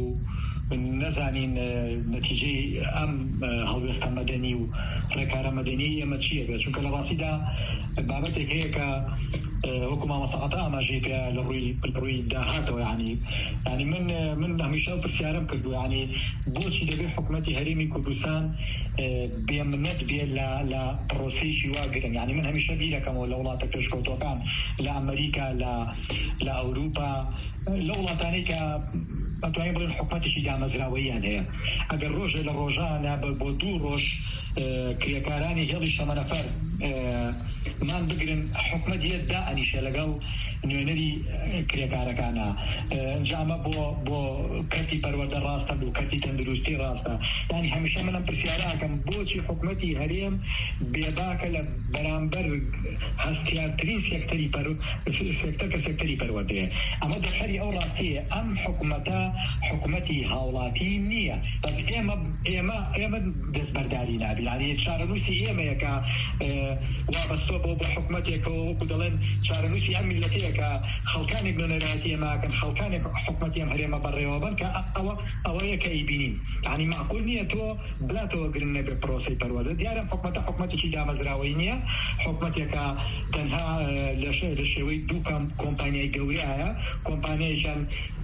نەزانین نەتیجەی ئەم هەڵوێستە مەدەنی و ڕێکارە مەدەنی ئێمە چییە بێت، چونکە لە ڕاستیدا بابەتێک هەیە کە وەکو مامۆستا ئاماژەی پێ لە ڕووی ڕووی داهاتەوە ینی ینی من من هەمیشە پرسیارم کردو ینی بۆچی دەبێت حکوومەتی هەرێمی کوردستان بێمنەت بێت لە پرۆسەیەکی واگرن، ینی من هەمیشە بیرەکەمەوە لە وڵاتە پێشکەوتوەکان لە ئەمریکا لە ئەوروپا لە وڵاتانەی کە ئەتوانین بڵێن حکوومەتێکی دامەزراوەییان هەیە، ئەگەر ڕۆژێ لە ڕۆژانە بۆ دوو ڕۆژ کرێکارانی هێڵی شەمەنەفەر مان بگرن حکومەت یەک دائەنیشە لەگەڵ نوێنەری کرێکارەکانە ئەنجامە بۆ بۆ کەرتی پەروەردە ڕاستە بۆ کەرتی تەندروستی ڕاستە. ینی هەمیشە منم پرسیاراکەم بۆچی حکومەتی هەرێم بێباکە لە بەرامبەر هەستیارترین سێکتەری سێکتەر کە سێکتەری پەروەردەیە. ئەمە دەخەری ئەو ڕاستیە ئەم حکومەتە حکومەتی هاوڵاتی نییە، بەس ئێمە ئێمە ئێمە دەستبەرداری نابین، ینی چارەنووسی ئێمەیە کە وابەستۆ بۆ بۆ حکومەتێکەوە وەکو دەڵێن چارەنووسی ئەم میلەتەیە کە خەڵکانێک نۆنەرایەتی ئێماکەن، خەڵکانێک حکومەتی ئەم هەرێمە بەڕێوەبن کە ئەوە ئەوەیە کە ئەیبینین، ینی معقول نییە تۆ بلاتەوە گرن نەبێ پرۆسەی پەروەردە. دیارە حکومەتە حکومەتێکی دامەزراوەی نییە، حکومەتێکە تەنها لە شێوەی دوو کۆمپانیای گەورەیە، کۆمپانیایشان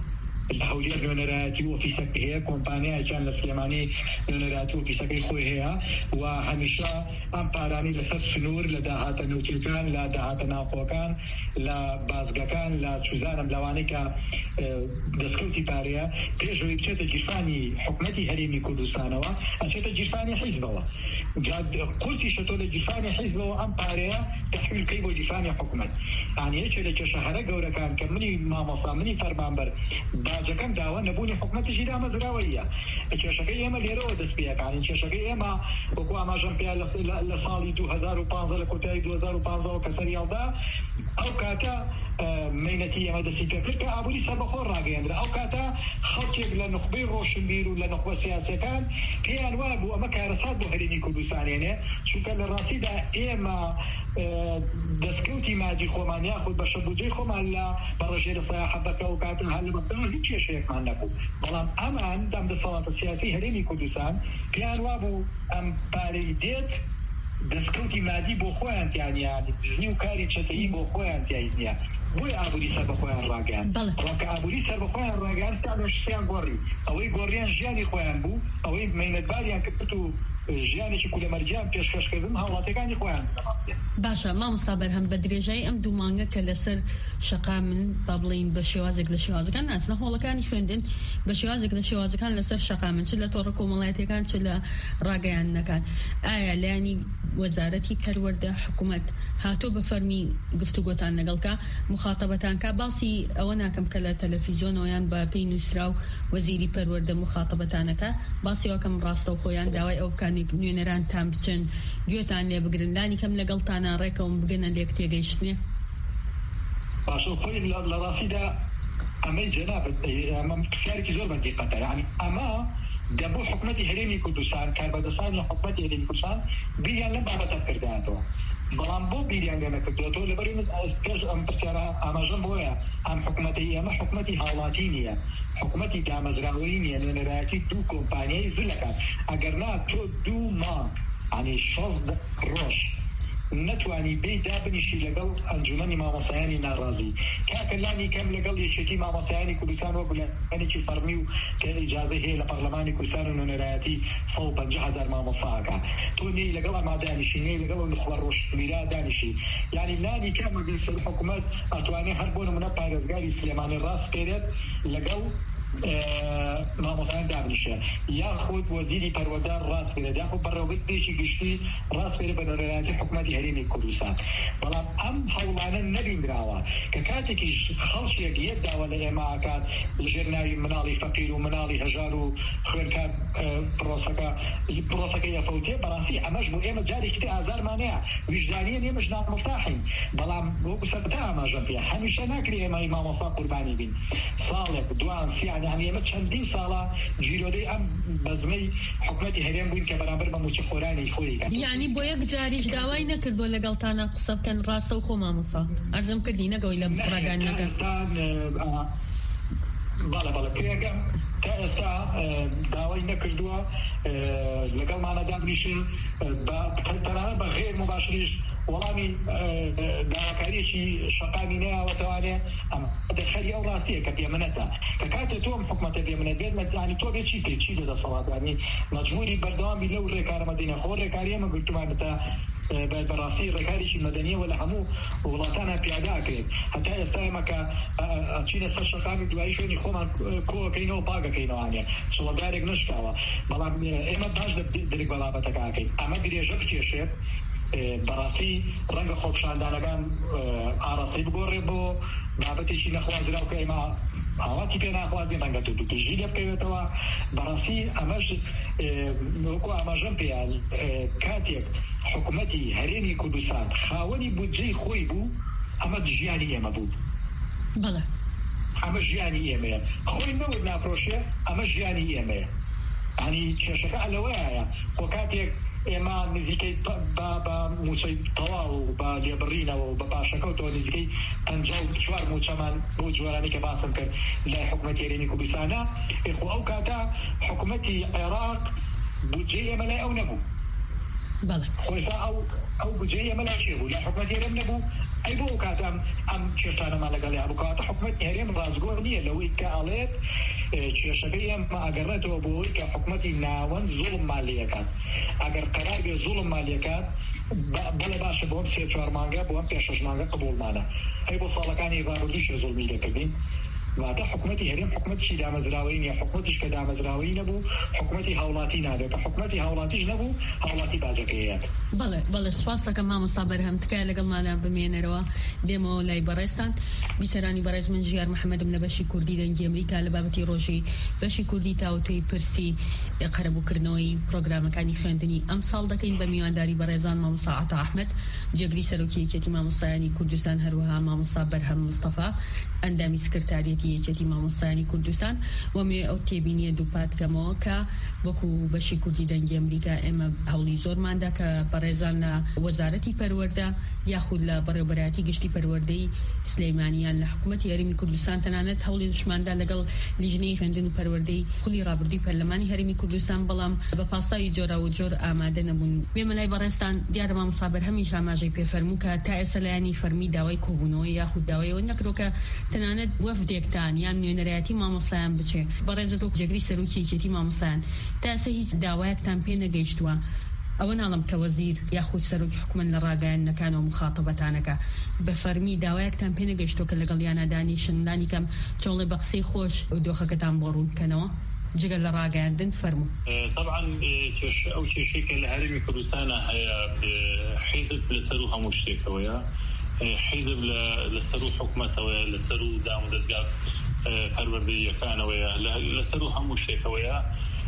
هەولێر نوێنەرایەتی ئۆفیسەکە هەیە کۆمپانیایان لە سلێمانی نوێنەرایەتی ئۆفیسەکەی خۆی هەیە و هەمیشە ئەم پارانی لەسەر سنوور لە داهاتە نەوتیەکان لە داهاتە ناوخۆکان لە بازگەکان لە چوزانم لەوانەی کە دەستکەوتی پارەیە پێشەوەی بچێتە گیرفانی حکومەتی هەرێمی کوردستانەوە ئەچێتە گیرفانی حیزبەوە قورسی شەتۆ لە گیرفانی حیزبەوە ئەم پارەیە تەحویلکەی بۆ گیرفانی حکومەت یعنی یەکێ لە کێشە هەرە گەورەکان کە منی مامۆستا منی فەرمانبەر باجەکەم داوە نەبوونی حکومەتیشی دامەزراوەیە کێشەکەی ئێمە لێرەوە دەست پێەکانی کێشەکەی ئێمە وەکو ئاماژەم پێ لە ساڵی دوو هەزار و پانزە لە کۆتایی دوو هەزار و پانزەوە کە سەریاڵدا ئەو کاتە مینەتی ئێمە دەستی پێکرد کە ئابووری سەربەخۆ ڕاگەیەندرا ئەو کاتە خەڵکێک لە نخبەی ڕۆشنبیر و لە نخبە سیاسیەکان پێیان وایە بوو ئەمە کارەسات بۆ هەرێمی کوردستانێنێ چونکە لە ڕاستیدا ئێمە دەستکەوتی مادی خۆمان یاخود بەشە بودجەی خۆمان لە بەڕێژەی سەیاحەتەکە و کاتە هەر لە بەکەوە هیچ کێشەیەکمان نەبوو بەڵام ئەمان دەم دەسەڵاتە سیاسی هەرێمی کوردستان پێیان وابوو ئەم پارەی دێت دەستکەوتی مادی بۆ خۆیان تیانیان دزنی و کاری چەتەیی بۆ خۆیان تیایی نییە بۆی ئابووری سەر بە خۆیان ڕاگەیان کە ئابووری سەر بە خۆیان ڕاگەیان تا لە شتیان گۆڕی ئەوەی گۆڕیان ژیانی خۆیان بوو ئەوەی مەینەتباریان کرد و ژیانێکی کولەمەرجیان پێشکەشکردن هاوڵاتیەکانی خۆیان باشە مامۆستا بەرهەم بە درێژایی ئەم دوو مانگە کە لەسەر شەقا من با بڵین بە شێوازێک لە شێوازەکان ناچنە هۆڵەکانی خوێندن بە شێوازێک لە شێوازەکان لەسەر شەقا من چ لە تۆڕە کۆمەڵایەتیەکان چ لە ڕاگەیاندنەکان ئایا لایانی وەزارەتی پەروەردە حکوومەت هاتۆ بە فەرمی گفتوگۆتان لەگەڵکە مخاتەبەتان کا باسی ئەوە ناکەم کە لە تەلەڤیزیۆنەوەیان بە پێی نووسرا و وەزیری پەروەردە مخاتەبەتانەکە باسی ئەوکەم ڕاستە و خۆیان داوای ئەو بکان نوێنەران تام بچن گوێتان لێ بگرن لانی کەم لەگەڵتانە ڕێکەوم بگەنە لێک تێگەیشتنێ باشە خۆی لە ڕاستیدا ئەمەی جەنابەت ئەمە پرسیارێکی زۆر بەدیقەتە یعنی ئەمە دەبوو حکومەتی هەرێمی کوردستان کاربەدەستان لە حکومەتی هەرێمی کوردستان بیریان لەم بابەتە کردهاتەوە بەڵام بۆ بیریان لێ نەکردوێتەوە لەبەر پێش ئەم پرسیارە ئاماژەم بۆیە ئەم حکومەتی ئەمە حکومەتی هاوڵاتی نییە حکومەتی دامەزراوەی نییە نوێنەرایەتی دوو کۆمپانیای زلەکان ئەگەر نا تۆ دوو مانگ ینی شەزد ڕۆژ نتوانی بێ دابنیشی لەگەڵ ئەنجومەنی مامۆسایانی ناڕازی کاکە لانی کەم لەگەڵ یەکێتی مامۆسایانی کوردستان وەکو لایەنێکی فەرمی و کە ئیجازەی هەیە لە پەرلەمانی کوردستان و نوێنەرایەتی سەد و پەنجا هەزار مامۆساکە تۆ نەی لەگەڵ ئەما دانیشی نەی لەگەڵ نخبە ڕۆشنبیرا دانیشی یعنی لانی کەم ئەگەر سەر حکومەت ئەتوانێت هەر بۆ نمونە پارێزگاری سلێمانی ڕاست پێرێت لەگەڵ مامۆسایان دابنیشە یاخود وەزیری پەروەردە ڕاست بێت یاخود بەڕێوەبەرێکی گشتی ڕاست بێت بە نوێنەرایەتی حکومەتی هەرێمی کوردستان بەڵام ئەم هەوڵانە نەبینراوە کە کاتێکی خەڵکێک یەک داوە لە ئێمە ئاکات لەژێر ناوی مناڵی فەقیر و مناڵی هەژار و خوێنکار پرۆسەکە پرۆسەکە یەفەوتێ بەڕاستی ئەمەش بۆ ئێمە جارێکی تر ئازارمانەیە ویژدانیە ئێمەش نامرتاحین بەڵام وەکو سەرەتا ئاماژەم پێ هەمیشە ناکرێ ئێمە مامۆستا قوربانی بین ساڵێک دوان سیان یعنی ئێمە چەندین ساڵە ژیرۆدەی ئەم بەزمەی حکومەتی هەرێم بووین کە بەرامبەر بە موچە خۆرانی خۆی یعنی بۆ یەک جاریش داوای نەکرد بۆ لەگەڵتانە قسە بکەن ڕاستە و خۆ مامۆستا ئەرزم کردی نەگەوەی لە ڕاگەاندنەکە بەڵێ بەڵێ پێگەم تا ئێستا داوای نەکردووە لەگەڵمانە دابنیشن تەنانەت بە غێر مباشریش وەڵامی داواکاریەکی شەقامی نەیاوەتەوانێ ئەم دەخەری ئەو ڕاستیە کە پێمنەتە کە کاتێ تۆم حکومەتە پێمنێت بێت مەزانی تۆ بێ چی پێ چی دەدەسەڵات ینی مەجبوری بەردەوامی لەو ڕێکارە مەدەنیە خۆ ڕێکاری ئەمە گرتومانەتە بەڕاستی ڕێکاریشی مەدەنیەوە لە هەموو وڵاتانە پیاداکرێت هەتا ئێستا ئێمە کە ئەچینە سەر شەقامی دوایی شوێنی خۆمان کۆکەینەوە پاگەکەینەوانێ چڵەدارێک نشکاوە بەڵام ئێمە باش دەرێک بە بابەتەکەکەین ئەمە درێژە بکێشێت بەڕاستی ڕەنگە خۆپشاندانەکان ئاڕاستی بگۆڕێ بۆ بابەتێکی نەخوازرا و کە ئێمە ئاواتی پێ ناخوازیین ڕەنگە تو توتژی لێ بکەوێتەوە بەڕاستی ئەمەش وەکو ئاماژەم پێیە کاتێک حکومەتی هەرێمی کوردستان خاوەنی بودجەی خۆی بوو ئەمە ژیانی ئێمە بوو بەڵێ ئەمە ژیانی ئێمەیە خۆی نەوت نافرۆشێ ئەمە ژیانی ئێمەیە ینی کێشەکە لەوەیە خۆ کاتێک ئێمە نزیکەی بە موچەی تەواو و بە لێبڕینەوە و بە پاشەکەوتەوە نزیکەی پەنجا و چوار موچەمان بۆ جوارانی کە باسم کرد لای حکومەتی هەرێمی کوردستانە خۆ ئەو کاتە حکومەتی عێراق بودجەی ئێمە لای ئەو نەبوو خۆیسا ئەو ئەو بودجەی ئێمە لای چێ بوو لای حکومەتی هەرێم نەبوو ئەی بۆ کاتام ئەم کێشانەمان لەگەڵی هەبووکاتە حکوومەت هەرێم ڕازگۆ نییە لەوەی کە ئەڵێت کێشەکەی ئەمە ئەگەڕێتەوە بۆەوەی کە حکوومەتی ناوەند زوڵم مالیەکات ئەگەر قەرار بێ زوڵم مالیەکات بەڵێ باشە بۆم سێ چوار مانگە بۆم پێ شەش مانگە قبوڵمانە ئەی بۆ ساڵەکانی ڕابردووش زوڵمی لێکردین واتە حکوومەتی هەرێم حکوومەتیشی دامەزراوەی نیە حکوومەتیش کە دامەزراوەی نەبوو حکوومەتی هاوڵاتی نابێت کە حکوومەتی هاوڵاتیش نەبوو هاوڵاتی باجەکەیەت بەڵێ بەڵێ سوپاس دەکەم مامۆستا بەرهەم تکایە لەگەڵمانە بمێنەرەوە دێمەوە لای بەڕێستان بیسەرانی بەڕێز من ژیار محەممەدم لە بەشی کوردی دەنگی ئەمریکا لە بابەتی ڕۆژی بەشی کوردی تاوتوی پرسی قەرەبووکردنەوەی پرۆگرامەکانی خوێندنی ئەم ساڵ دەکەین بە میوانداری بەڕێزان مامۆستا عەتا ئەحمەد جێگری سەرۆکی یەکێتی مامۆستایانی کوردستان هەروەها مامۆستا بەرهەم مستەفا ئەندامی سکرتاریەتی یەکێتی مامۆستایانی کوردستان وەمێ ئەو تێبینیە دووپاتکەمەوە کە وەکو بەشی کوردی دەنگی ئەمریکا ئێمە هەوڵی زۆرماندا کە بەڕێزان لە وەزارەتی پەروەردە یاخود لە بەڕێوەبەرەتی گشتی پەروەردەی سلەیمانیان لە حکوومەتی هەرێمی کوردستان تەنانەت هەوڵی شماندا لەگەڵ لیژنەی خوێندن و پەروەردەی خولی ڕابردووی پەرلەمانی هەرێمی کوردستان بەڵام بە پاسایی جۆرا و جۆر ئامادە نەبوون وێمە لای بەڕێستان دیارە مامۆستا بەرهەمیش ئاماژەی پێفەرموو کە تا ئێستا لایانی فەرمی داوای کۆبوونەوەی یاخود داوایەوە نەکرۆ کە تەنانەت وەفدێکتان یان نوێنەرایەتی مامۆستایان بچێ بەڕێزت و جێگری سەرۆکی یەکێتی مامۆستایان تا ئێستا هیچ داوایەکتان پێ نەگەیشتووە ئەوە ناڵم کە وەزیر یاخود سەرۆکی حکوومەت لە ڕاگەیاندنەکانەوە مخاتەبەتانەکە بە فەرمی داوایەکتان پێ نەگەیشتووە کە لەگەڵ یانە دانیشتنی کەم چۆڵێ بە قسەی خۆش دۆخەکەتان بۆ ڕوونکەنەوە جگە لە ڕاگەیاندن فەرموو طبعا ئەو کێشەی کە لە هەرێمی کوردستانە هەیە حیزب لەسەر و هەموو شتێکەوەیە حیزب لەسەر و حکوومەتەوەیە لەسەر و دام و دەستگا پەروەردەییەکانەوەیە لەسەر و هەموو شتێکەوەیە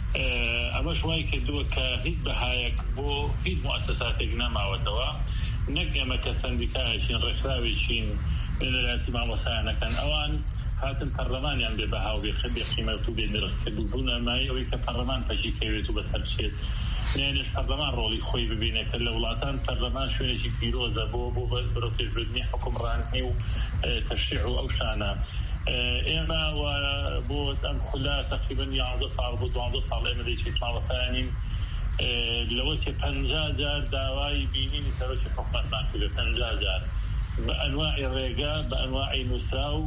ئەمە شوای کردووە کە هیچ بەهایەک بۆ هیچ موسساتێک نەماوەتەوە نەک ئێمە کە سەندیکایەکین ڕێکخراوێکین لەلایەتی مامۆستایانەکەن ئەوان هاتن پەرلەمانیان بێ بەهاو بێ بێ قیمەت و بێ نرخ کردو بوونە مای ئەوەی کە پەرلەمان پەشی کەوێت و بەسەر بچێت یانش پەرلەمان ڕۆڵی خۆی ببینێت کە لە وڵاتان پەرلەمان شوێنێکی پیرۆزە بۆ بۆ بەرەوپێشبردننی حکومڕانی و تەشریع و ئەو شانە ئێمە بۆ ئەم خولا تقریبا یازدە ساڵ بۆ دوازدە ساڵ ئێمە دەیچێت مامۆستایانین لەوەچێ پەنجا جار داوای بینینی سەرۆکی حکوومەتمان کردێت پەنجا جار بە ئەنواعی ڕێگە بە ئەنواعی نووسراو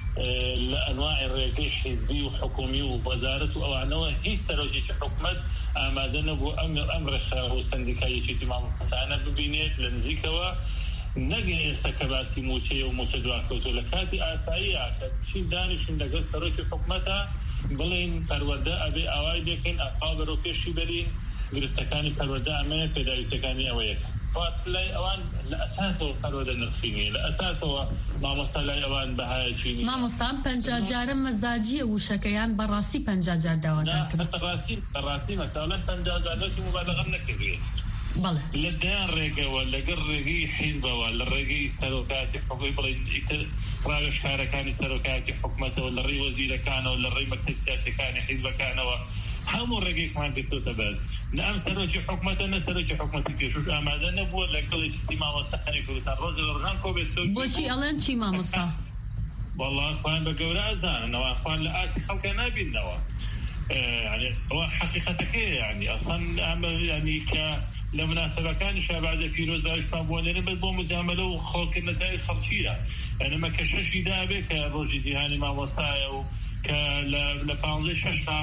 لە ئەنواعی ڕێگەی حیزبی و حکومی و وەزارەت و ئەوانەوە هیچ سەرۆکێکی حکوومەت ئامادە نەبوو ئەم ڕێشە و سەندیکایەتی مامۆستایانە ببینێت لە نزیکەوە نەگەن ئێستا کە باسی موچەیە و موچە دواکەوتۆ لە کاتی ئاساییە کە چین دانیشن لەگەڵ سەرۆکی حکوومەتە بڵێن پەروەردە ئەبێ ئاوای بێکەین ئەقا بەرەو پێشی بەرین گرفتەکانی پەروەردە ئەمەیە پێداویستەکانی ئەوەیە وات لای ئەوان لە ئەساسەوە پەروەردە نرخینی لە ئەساسەوە مامۆستا لای ئەوان بەهایەکی مامۆستان پەنجا جارە مەزاجیە وشەکەیان بەڕاستی پەنجا جار داواتان کرد بەڕاستی بەڕاستی مەساڵەن پەنجا جارێکی مبالغەم نەکردوێت لە دەیان ڕێگەوە لەگەڵ ڕێگەی حیزبەوە لە ڕێگەی سەرۆکاتی حکومی بڵێن ئیتر ڕاوێژکارەکانی سەرۆکاتی حکوومەتەوە لە ڕێی وەزیرەکانەوە لە ڕێی مەکتەب سیاسیەکانی حیزبەکانەوە هەموو ڕێگەیەکمان گرتوتە بەر نە ئەم سەرۆکی حکوومەتە نە سەرۆکی حکوومەتی پێشوش ئامادە نەبووە لەگەڵ یەکێتی مامۆستایانی کوردستان ڕۆژ لە ڕۆژان کۆبێت بۆچی ئەڵێن چی مامۆستا وەڵڵا خوان بە گەورە ئەزاننەوە خوان لە ئاسی خەڵکە نابینەوە يعني هو حقيقتك يعني اصلا يعني ك لمناسبەکانی شابادە پیرۆز باشمان بۆنێنە بەس بۆ مجاملە و خەڵکردنەجای خەڵکیە ئەنەمە کە شەشی دابێ کە ڕۆژی جیهانی مامۆستایە و کە لە پانزەی شەشتا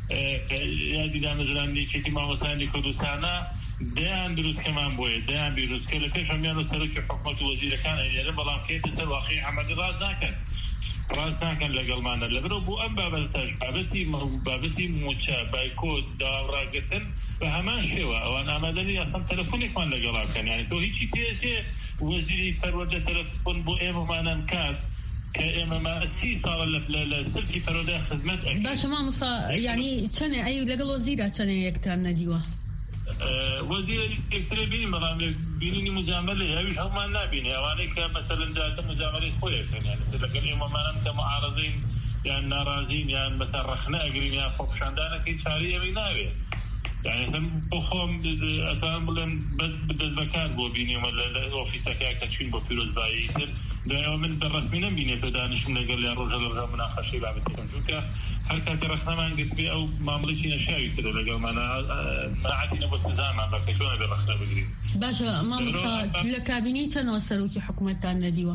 یادی دامەزرانی یەکێتی مامۆستایانی کوردستانە دەیان دروستکەمان بۆیە دەیان بیرروتکە لە پێش هەمیان و سەرۆکی حکوومەت و وەزیرەکان ئەنێرن بەڵام کێتە سەر واقعی عەمەلی ڕاست ناکەن ڕاست ناکەن لەگەڵمانە لەبەرەوە بۆ ئەم بابەتەش بابەتی بابەتی موچە بایکۆت داڕاگرتن بە هەمان شێوە ئەوان ئامادەنی ئەسڵ تەلەفۆنێکمان لەگەڵاکەن یعنی تۆ هیچی پێچێ وەزیری پەروەردە تەلەفۆن بۆ ئێمەمانم کات کە ئێمە سی ساڵە لە سلکی پەروەردە خزمەت ئەکەین باشە مامۆستا یعنی چەنێ ئەی لەگەڵ وەزیرە چەنێ یەکتان نەدیوە وەزیر یەکترە بینی بەڵام بینینی مجاملە ئەویش هەڵمان نابینێ ئەوانەی کە مەسەلەن جاتە مجاملەی خۆیەکەن یعنی لەگەڵ ئێمەمانم کە معارەزین یان ناڕازین یان بەسەر ڕەخنە ئەگرین یان خۆپشاندانەکەی چاری ئەوەی ناوێت يعني سم بخوم أتوان بلن بدز بكار بو بيني ولا أوفيسا كأكتشين بو فيروز بايسر ده من بالرسمي نبيني تدانش من قال لي الرجل الرجل مناقشة بعمتهم شوكا حركات رسمة ما قلت بي أو معاملتي نشاوي كده لقال ما أنا ما عادي نبص زمان بقى شو أنا بالرسمة بقولي باشا ما مصا لكابينيتنا وصلوكي حكومة النديوة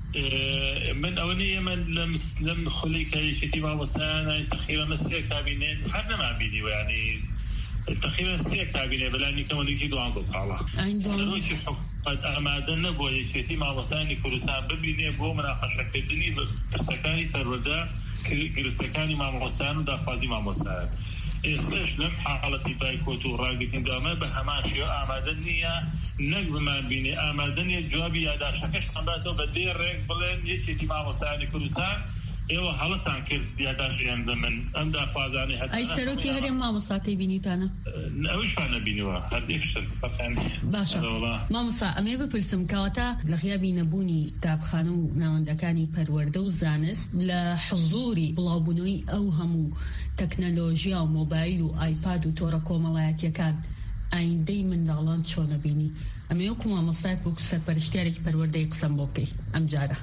من أولية من لم لم خليك أي شيء ما وصلنا تخيل مسيا كابينيت حنا ما بيني يعني تخيل مسيا كابينيت بلاني كمان يجي دوان تصالح سلوكي حكومة أمادنا بوي شيء ما وصلني كروسان ببيني بو مناقشة كدني ترسكاني ترودا كرستكاني ما وصلنا دافازي ما وصلنا استشلم حالتي بايكوت وراقتين دوما بهماشي آمادنية نقب ما بيني آمادنية جوابي يادا شكش قنباتو بدير ريك بلين يشيتي ما وصاني كروسان ايوه حالتان كرد ياداش ايام زمن ام دا خوازاني حتى اي سروكي هرم ما وصاكي بيني تانا اوش فانا بينيوا هردي اشترك فرقاني باشا ما وصا امي بپرسم كاوتا لغيابي نبوني تابخانو ناوندكاني پرورده و زانست لحضوري بلابونوي او همو تكنولوجيا و موبايل و ايباد و تورا كومالاتيا كان اين دي من دالان چو نبيني اما يوكم ومصايب بوكو سرپرشتيارك پرورده يقسم بوكي ام جارة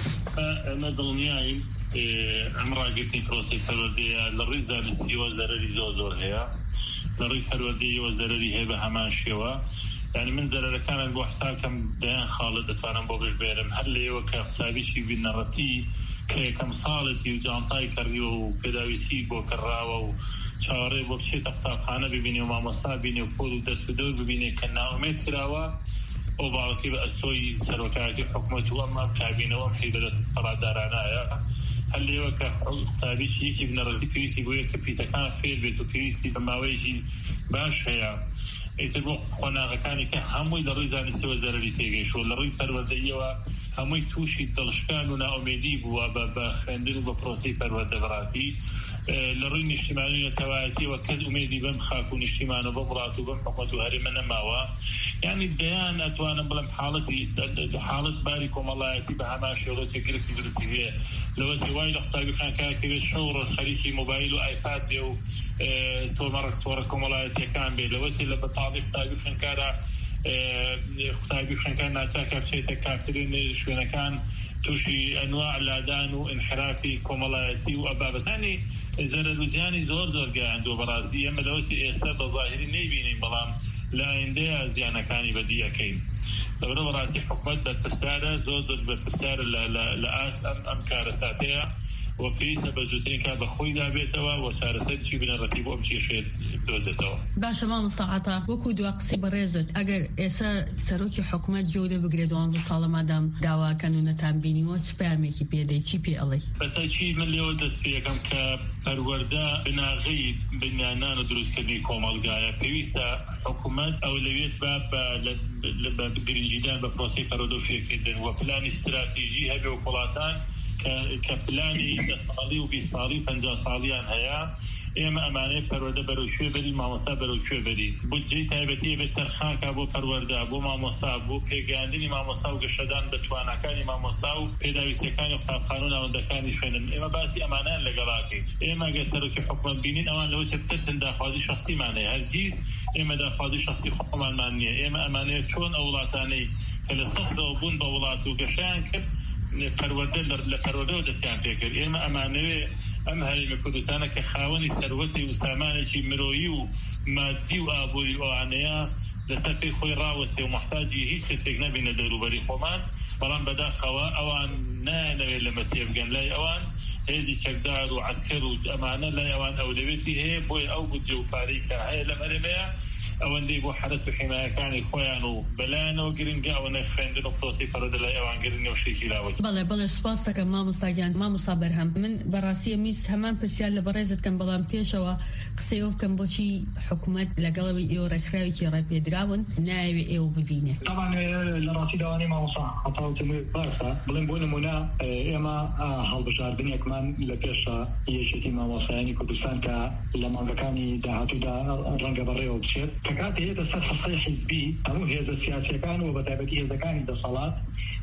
انا دلنياين امرا قلتين فروسي پرورده لرزا بسي وزرري زوزور هيا لري پرورده وزرري هيا بهمان شوا يعني من زرر كان بو حساب كم بيان خالد اتوانا بوبش بيرم هل ليو كفتابيشي بالنرتي كم صالتي وجانتاي كريو وكداويسي بو كراوة چاره بو چه تقطاقانه ببینی و مامسا ببینی و پول دست دور ببینی که ناامید کراوه و باقی به اسوی سروکاتی حکومت و اما کابینه و امحی به دست قرادارانه آیا هل لیوه که قطابیش یکی بنرازی پیویسی بویه که پیتکان فیل بیتو پیویسی بماویجی باش هیا ایتر بو قناغکانی که هموی لروی زانسی و زرری تیگیش و لروی پروردهی و هموی توشی دلشکان و ناامیدی بو با خندن و با پروسی پرورده براتی لروی اجتماعی تواتي وكذ أميدي بمخاكون اجتماعي وبمرات وبمحكمة وهرمنا ماوا يعني الديان أتوانا بلم حالتي حالة باركم الله يأتي بهما شغلتي كرسي درسي لو سواي لختاقي خان كاكي شعور الخليشي موبايل وآيباد بيو تورك توركم الله يأتي كان بي لو سي لبطالي ختاقي خان كارا ختاقي خان كان ناتاكا بشيتك كافترين شوينا كان توشي أنواع الأدان وانحرافي كومالاتي وأبابتاني زرلوزياني زور زور عنده برازي أما لوتي إستر بظاهري نيبيني بلام لا إنديا زيانا كاني بدي أكيد لو برازي حكمت بالبرسالة زور زور بالبرسالة لأس أم أم كارساتها وبيسا بزوتين كان بخوي دابيتوا وسارسات شي بين الرتيب وامشي شيء دوزتوا باشا ما مستعطى وكو دو قصي برزت اگر اسا سروكي حكومت جوده بگرد وانز سال مادام داوا كانو نتام بيني و سپرمي كي بيدي چي بي علي بتاچي من ليو دس فيكم كپرورده بناغي بنانان دروس كدي كومالغايا بيسا حكومت اولويت باب لب گرينجيدان ببروسي فرودو فيكدن وبلان استراتيجي هبي وقلاتان كبلاني صالي وبيصالي بنجا صاليان هيا اما امانه پرورده بروشوی بری ماموسا بروشوی بری بودجه تایبتی به ترخان که بو پرورده بو ماموسا بو پیگاندنی ماموسا و گشتدان بتوانکانی ماموسا و پیداویستکانی و خطابخانون اوندکانی شوینن اما باسی امانه لگلاکی اما گسرو که حکومت بینین اوان لو سبترسن داخوازی شخصی معنی هرگیز اما داخوازی شخصی خوامان معنیه اما امانه چون اولاتانی فلسفه و بون با اولاتو گشتن کرد پرورده لپرورده و دستیان پیکر اما امانه ام هرم کردستان که خاونی ثروتی و سامانه مرویی و مادی و آبوری و عنیا دسته پی خوی راوسته و محتاجی هیچ کسی نبینه دروبری خومان بلان بدا خوا اوان نه نوی لمتی بگن لای اوان هزی چکدار و عسکر و امانه لای اوان اولویتی هی بوی او بودجه و پاریکه هی لمرمه اوان دی بو حرس و حمایه کانی خویان و بلان و گرنگا و نخویندن و پروسی فرد لای اوان گرنگ و شیکی لاوی بله بله سپاس تکم ما مستاگیان ما مصابر هم من براسی میز همان پرسیال لبرایزت کم بلان پیش و قصیو کم بوچی حکومت لقلبی ایو رکراوی که رای پیدراون نایوی ایو ببینه طبعا لراسی دوانی ما مصا حتاو تموی باسا بلن بون منا اما حال بشار بنی اکمان لپیش یشتی ما مصایانی کردستان که لمانگکانی دهاتو دا رنگ بره و بشیر كاتي هذا السطح الصحي حزبي أو هذا السياسي كان وبتابتي هذا كان ده صلاة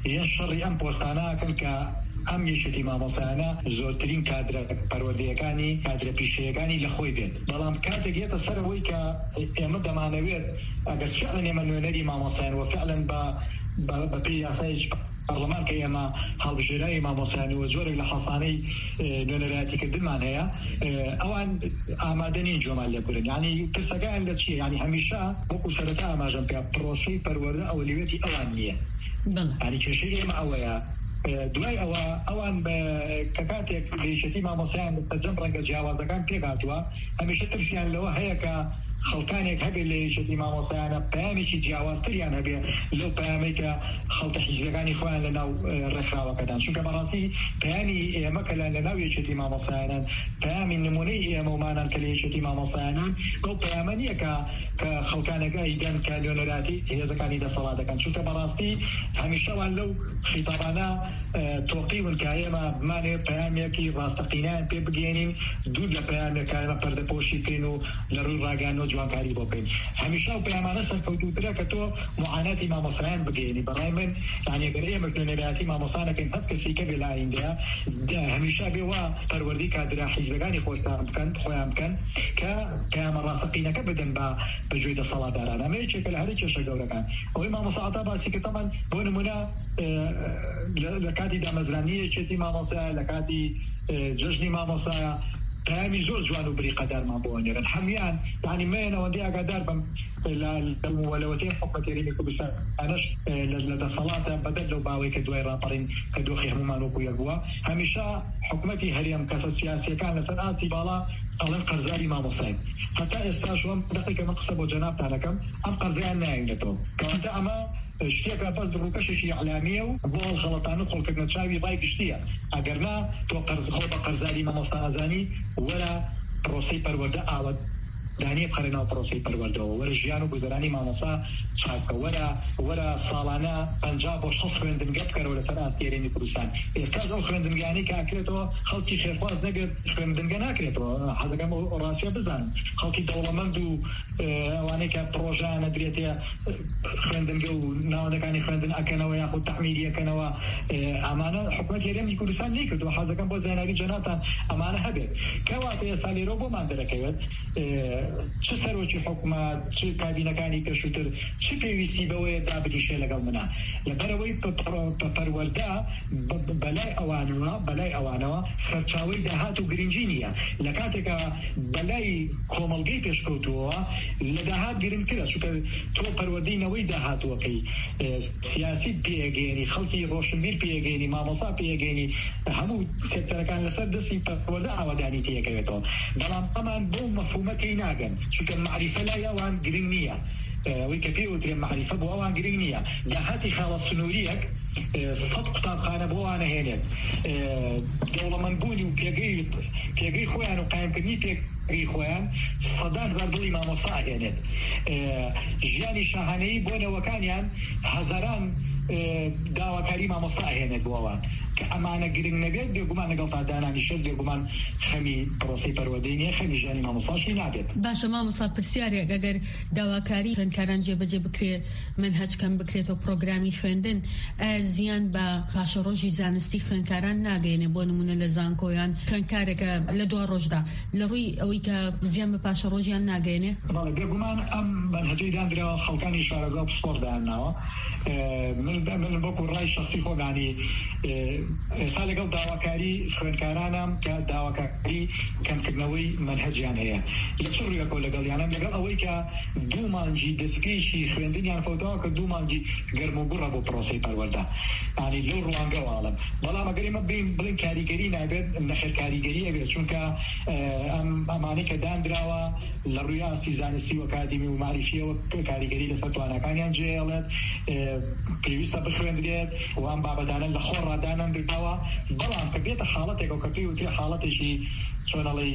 یان شەڕی ئەم پۆستانەکەن کە ئەم یەکێتی مامۆسایانە زۆرترین کادرە پەروەردەیەکانی کادرە پیشەیەکانی لە خۆی بێت. بەڵام کاتێک یێتە سەرەوەی کە ئێمە دەمانەوێت ئەگەر فعلەن ئێمە نوێنەری مامۆسایان و فعلەن بە بەپێی یاسایەکی پەرلەمان کە ئێمە هەڵبژێرایی مامۆسایانی و جۆرێک لە حەسانەی نوێنەرایەتیکردنمان هەیە، ئەوان ئامادە نین جۆمان لێبورن. یعنی پرسەکەیان لە چییە؟ یعنی هەمیشە وەکو سەرەتا ئاماژەم پێ پرۆسەی پەروەردە ئەولیوێتی ئەوان نییە. یعنی کێشەی ئێمە ئەوەیە دوای ئەوە ئەوان کە کاتێک لێشەتی مامۆسایان سەرجەم ڕەنگە جیاوازەکان پێکاتوە، هەمیشە ترسیان لەوە هەیە کە خەڵکانێک هەبێت لە یەکێتی مامۆسایانە پەیامێکی جیاوازتریان هەبێ لەو پەیامەی کە خەڵکە حیزبەکانی خۆیان لە ناو ڕێکخراوەکەدان. چونکە بەڕاستی پەیامی ئێمە کە لە ناو یەکێتی مامۆسایانن، پەیامی نمونەی ئێمە ومانان کە لە یەکێتی مامۆسایانن، ئەو پەیامە نییە کە کە خەڵکانەکە ئیدەن کە نوێنەراتی هێزەکانی دەسەڵاتەکان. چونکە بەڕاستی هەمیشەوان لەو خیتابانە تۆقیون کە ئێمە بمانێ پەیامێکی ڕاستەقینەیان پێ بگەێنین، دوور لە پەیامێکانە پەردەپۆشی بکەین و لە ڕووی ڕاگەاندنەوە جوانکاری بۆ بکەین. هەمیشە ئەو پەیامانە سەرکەوتووترە کە تۆ معاناتی مامۆسایان بگەێنی. بەڕای من یعنی ئەگەر ئێمە نوێنەراتی مامۆسانەکەین هەست کەسی کە بێ لە ئایندەیە هەمیشە بێ وا پەروەردەی کادرا حیزبەکانی خۆشتان بکەن خۆیان بکەن کە پەیامە ڕاستەقینەکە بدەن بە بەجێی دەسەڵاتداران. ئەمە یەکێکە لە هەرێ کێشە گەورەکان. ئەوەی مامۆستا عەتا باسی کە تەمان بۆ نمونە لە کاتی دامەزرانی یەکێتی مامۆسایە، لە کاتی جەژنی مامۆسایە پەیامی زۆر جوان و بریقەدارمان بۆ نێرن. هەمیان یعنی من ئەوەندەی ئاگادار بم لەوەتەی حکومەتی هەرێمی کوردستانەش لە دەسەڵاتە بەدەر لەو باوەی کە دوای ڕاپەڕین کە دۆخی هەمومان وەکو یەک بووە، هەمیشە حکومەتی هەرێم کەسە سیاسیەکان لەسەر ئاستی باڵا ئەڵێن قەرزاری مامۆساین. هەتا ئێستاش وەم دەقیقە من قسە بۆ جەنابتان دەکەم، ئەم قەرزیان نایەنێتەوە. کەواتە ئەمە شتێکە بەس ڕووکەشێکی ئەعلامیە و بۆ هەڵخەڵەتان و خۆڵکردنە چاوی ڕای گشتیە. ئەگەرنا تۆ قەرزخۆ بە قەرزاری مامۆستا ئازانی وەرە پرۆسەی پەروەردە ئاوەت دانی بخەرێنەوە پرۆسەی پەروەردەوە، وەرە ژیان و گوزەرانی مامۆستا چاکە، وەرە وەرە ساڵانە پەنجا بۆ شەش خوێندنگە بکەرەوە لەسەر ئاستی هەرێمی کوردستان. ئێستا ئەو خوێندنگانی کە ئاکرێتەوە خەڵکی خێرخواز نەگرێت خوێندنگە ناکرێتەوە. حەزەکەم ڕاستیە بزانن خەڵکی دەوڵەمەند و ئەوانەی کە پرۆژەیانە درێتێ خوێندنگە و ناوەندەکانی خوێندن ئەکەنەوە یاخود تەحمیلی ئەکەنەوە، ئەمانە حکومەتی هەرێمی کوردستان نەیکردووە. حەزەکەم بۆ زانیاری جەنابتان ئەمانە هەبێت. کەواتە ئێستا لێرە بۆمان دەرەکەوێت چه سەرۆکی حکومەت چ کابینەکانی پێشووتر چ پێویستی بەوەیە دابریشێ لەگەڵ منە لەبەرەوەی پەروەردە بەلای ئەوانەوە بەلای ئەوانەوە سەرچاوەی داهات و گرنگی نییە. لە کاتێکە بەلای کۆمەڵگەی پێشکەوتووە لە داهات گرنگترە، چونکە تۆ پەروەردەینەوەی داهاتوەکەی سیاسی پێگەێنی، خەڵکی ڕۆشنبیر پێگەێنی، مامۆسا پێگەێنی، هەموو سێکتەرەکان لەسەر دەستی پەروەردە ئاوادانی تێکەوێتەوە. بەڵام ئەمان بۆ مەفهومەکەی ناگەن، چونکە معریفە لای ئەوان گرنگ نییە. ئەوەی کە پێوترێ معریفە بۆ ئەوان گرنگ نییە. داهاتی خاڵە سنووریەک سەد قوتابخانە بۆ ئەوانە هێنێت. دەوڵەمەندبوونی و پێگەی پێگەی خۆیان و قایمکردنی پێگەی خۆیان سەدان زار دڵی مامۆستا هێنێت. ژیانی شاهانەیی بۆ نەوەکانیان هەزاران داواکاری مامۆستا هێنێت بۆ ئەوان کە ئەمانە گرنگ نەبێت. بێگومان لەگەڵ تادانانی شت بێگومان خەمی پرۆسەی پەروەردەی نیە، خەمی ژیانی مامۆستاشی نابێت. باشە مامۆستا پرسیارێک ئەگەر داواکاری خوێندکاران جێبەجێ بکرێت، منهەج کەم بکرێتەوە پرۆگرامی خوێندن، زیان بە پاشەڕۆژی زانستی خوێندکاران ناگەێنێ؟ بۆ نمونە لە زانکۆیان خوێندکارێکە لە دو ڕۆژدا لە ڕووی ئەوەی کە زیان بە پاشەڕۆژیان ناگەێنێ؟ بێگومان ئەم منهەجەی دانراوە خەڵکانی شارەزا و پسپۆرت داناوە. من بۆکو ڕای شخصی خۆگانی ئێستا لەگەڵ داواکاری خوێندکارانم کە داواکاری کەمکردنەوەی منهەجیان هەیە لە چ ڕوویەکەوە لەگەڵیانم لەگەڵ ئەوەی کە دوو مانگی دەستگەیشی خوێندنیان فەوتەوە کە دوو مانگی گەرم و گوڕە بۆ پرۆسەی پەروەردە، ینی لەو ڕوانگەواڵم. بەڵام ئەگەر ئێمە بڵین کاریگەری نابێت، نەخێر کاریگەریە بێت، چونکە ئەم ئەمانەی کە دانراوە لە ڕووی ئاستی زانستی و ئەکادمی و معریفیەوە کاریگەری لەسەر توانەکانیان جێڵێت، پێویستە بخوێندرێت وان بابەدانە لە خۆڕادانان بکەوە. بەڵام کە بێتە حاڵەتێک و کە پێی وترێ حاڵەتێکی چۆنەڵی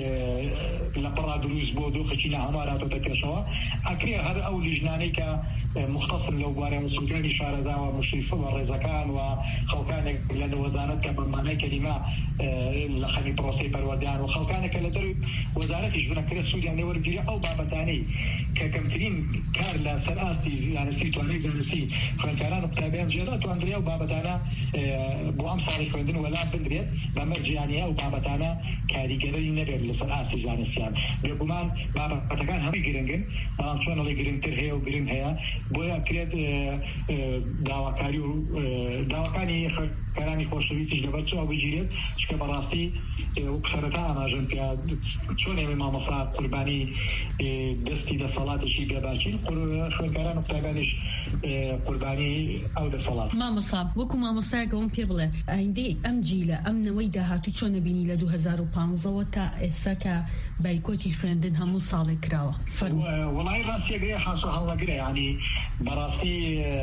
لە پڕا دروست بۆ دۆخەچینە هەماراتۆتە پێشەوە ئەکرێ هەر ئەو لیژنانەی کە مختصن لەو بوارە مسئولەکانی شارەزاوە مشریفە و ڕێزەکان و خەڵکانێک لە وەزارەت کە بەمانای کەلیمە لە خەمی پرۆسەی پەروەردەیان و خەڵکانێکە لە دەروی وەزارەتیش بنەکرێت سوودیان لێ وەرگیرە ئەو بابەتانەی کە کەمترین کار لە سەر ئاستی زانستی توانای زانستی خوێندکاران و قوتابیان جێرا توانندرێ و بابەتانە بۆ ئەم ساڵی خوێندن وەلا بندرێت بەمەرجیانیە و بابەتانە کاریگەری نەبێت لەسەر ئاستی زانستیان بێگومان بابەتەکان هەمووی گرنگن بەڵام چۆنەڵی گرنگتر هەیە و گرنگ هەیە بۆیە کرێت داواکاری و داواکانی کارانی خۆشەویستیش لەبەر چاو بگیرێت چکە بەڕاستی سەرەتا ئاماژەم پێ چۆن ئێمە مامۆستا قوربانی دەستی دەسەڵاتێکی بێباچین خوێندکاران و قوتابیانیش قوربانی ئەو دەسەڵات. مامۆستا وەکو مامۆستایەکەوەم پێ بڵێ ئایندەی ئەم جیلە ئەم نەوەی داهاتوو چۆن نەبینی لە دوو هەزار و پانزەوە تا ئێستا کە بایکۆتی خوێندن هەموو ساڵێک کراوە؟ وەڵای ڕاستیەکەی حاسو هەڵەگرە ینی بەڕاستی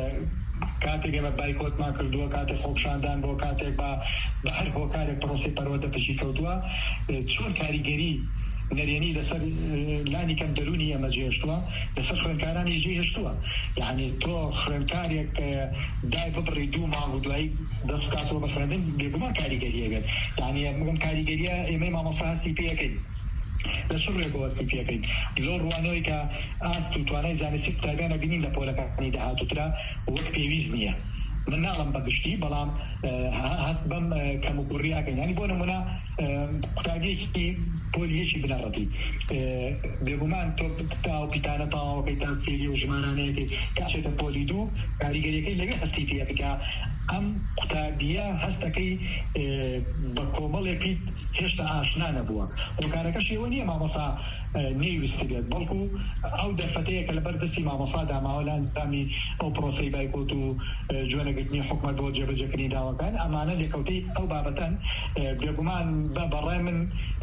کاتێک ئێمە بایکۆتمان کردووە کاتێک خۆپشاندان بۆ کاتێک بە هەر هۆکارێک پرۆسەی پەروەردە پشی کەوتووە چۆن کاریگەری نەرێنی لەسەر لانی کەم دەرونی ئەمە جێهێشتووە لەسەر خوێندکارانی جێهێشتووە یعنی تۆ خوێندکارێک دای ببڕی دوو ماڵ و دوایی دەست بکاتەوە بە خوێندن بێگومان کاریگەریە بێت یعنی ئەم کاریگەریە ئێمەی مامۆستا هەستی پێ یەکەین لە سوڕێکەوە هەستی پێ یەکەین لۆ ڕوانەوەی کە ئاست و توانای زانستی قوتابیانە بینین لە پۆلەکانی داهاتووترا وەک پێویست نییە من ناڵم بەگشتی بەڵام هەست بەم کەم و کوڕیاکەین ینی بۆ نمونە قوتابیەکی پۆلیەکی بنەڕەتی بێگومان تۆ تا و پیتانە تاواوەکەی تا فێری و ژمارانەیەکی کاچێتە پۆلی دوو کاریگەریەکەی لەوێ هەستی پێ یەکە ئەم قوتابیە هەستەکەی بە کۆمەڵێکی هێشتا ئاشنا نەبووە هۆکارەکەش ئێوە نییە مامۆستا نێویستی بێت بەڵکو ئەو دەرفەتەیە کە لەبەر دەستی مامۆستا داماوە لە ئەنجامی ئەو پرۆسەی بایکۆت و جوێنەگرتنی حکومەت بۆ جێبەجێکردنی داواکان ئەمانە لێکەوتەی ئەو بابەتەن بێگومان بەڕێ من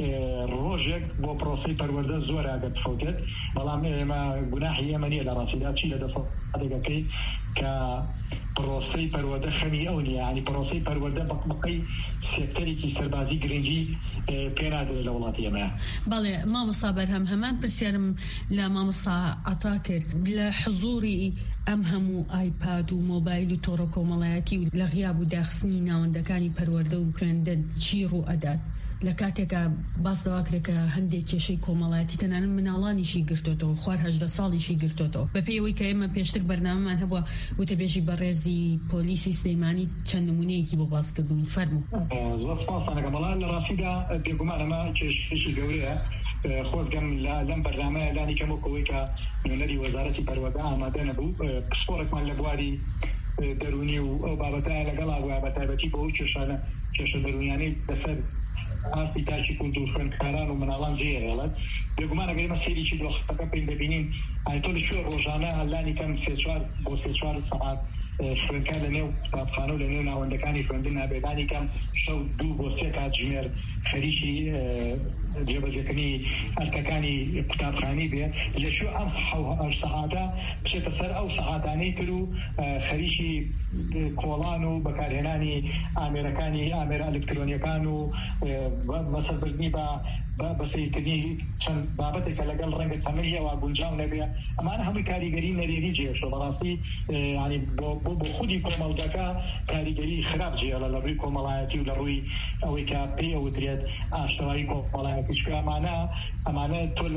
ڕۆژێک بۆ پرۆسەی پەروەردە زۆر ئاگەر بفەوتێت بەڵام ئێمە گوناحی ئێمە نییە لە ڕاستیدا چی لە دەسەڵاتێکەکەی کە پرۆسەی پەروەردە خەمی ئەو نییە ینی پرۆسەی پەروەردە بەقبقەی سێکتەرێکی سەربازی گرنگی پێنادرێت لە وڵاتی ئێمە. بەڵێ مامۆستا بەرهەم هەمان پرسیارم لە مامۆستا عەتا کرد لە حزوری ئەم هەموو ئایپاد و مۆبایل و تۆڕە کۆمەڵایەتی و لە غیاب و داخستنی ناوەندەکانی پەروەردە و خوێندن چی ڕوو ئەدات لە کاتێکە باس دەواکرێکە هەندێک کێشەی کۆمەڵایەتی تەنانەت مناڵانیشی گرتوتەوە خوار هەژدە ساڵیشی گرتوتەوە بە پێی ئەوەی کە ئێمە پێشتر بەرنامەمان هەبووە وتەبێژی بەڕێزی پۆلیسی سلەیمانی چەند نمونەیەکی بۆ باسکردون فەرموو. زۆر سپاسانەکەم بەڵام لە ڕاستیدا بێگومان ئەمە کێشەی گەورەیە خۆزگەم لەم بەرنامەیە لانی کەمەوەی کە نوێنەری وەزارەتی پەروەردە ئامادە نەبوو پسپۆڕێکمان لە بواری دەرونی و ئەو بابەتایە لەگەڵا بووە بە تایبەتی بۆ ئەو کێشانە کێشە دەرونیانەی لەسەر ئاستی تاچی کورد و خوێندکاران و مناڵان جێڕێڵێت بێگومان ئەگەر ئێمە سەیریی دۆخەکە پێی دەبینین ئایتۆ لە کوێ ڕۆژانە هەلانی کەم سێ چوار بۆ سێ چوار سەعات خوێندکار لە نێو قوتابخانە و لە نێو ناوەندەکانی خوێندن نابێدانی کەم شەو دوو بۆ سێ کات ژمێر خەریکی جێبەجێکردنی ئەرکەکانی قوتابخانەی بێ لەکوێ ئەم حەو سەعاتە بچێتە سەر ئەو سەعاتانەی تر و خەریکی کۆڵان و بەکارهێنانی ئامێرەکانی ئامێرە ئەلکترۆنیەکان و بەسەربردنی بە بەسەیرکردنی چەند بابەتێکە لەگەڵ ڕەنگە تەمەنیەوە گونجاو نەبێ ئەمانە هەمووی کاریگەری نەرێنی جێشۆ بەڕاستی ینی بۆ خودی کۆمەڵگەکە کاریگەری خراپ جێڵە لە ڕووی کۆمەڵایەتی و لە ڕووی ئەوەی کە پێی ئەوترێت ئاشتەوایی کۆمەڵایەتی چکە ئەمانە ئەمانە تۆ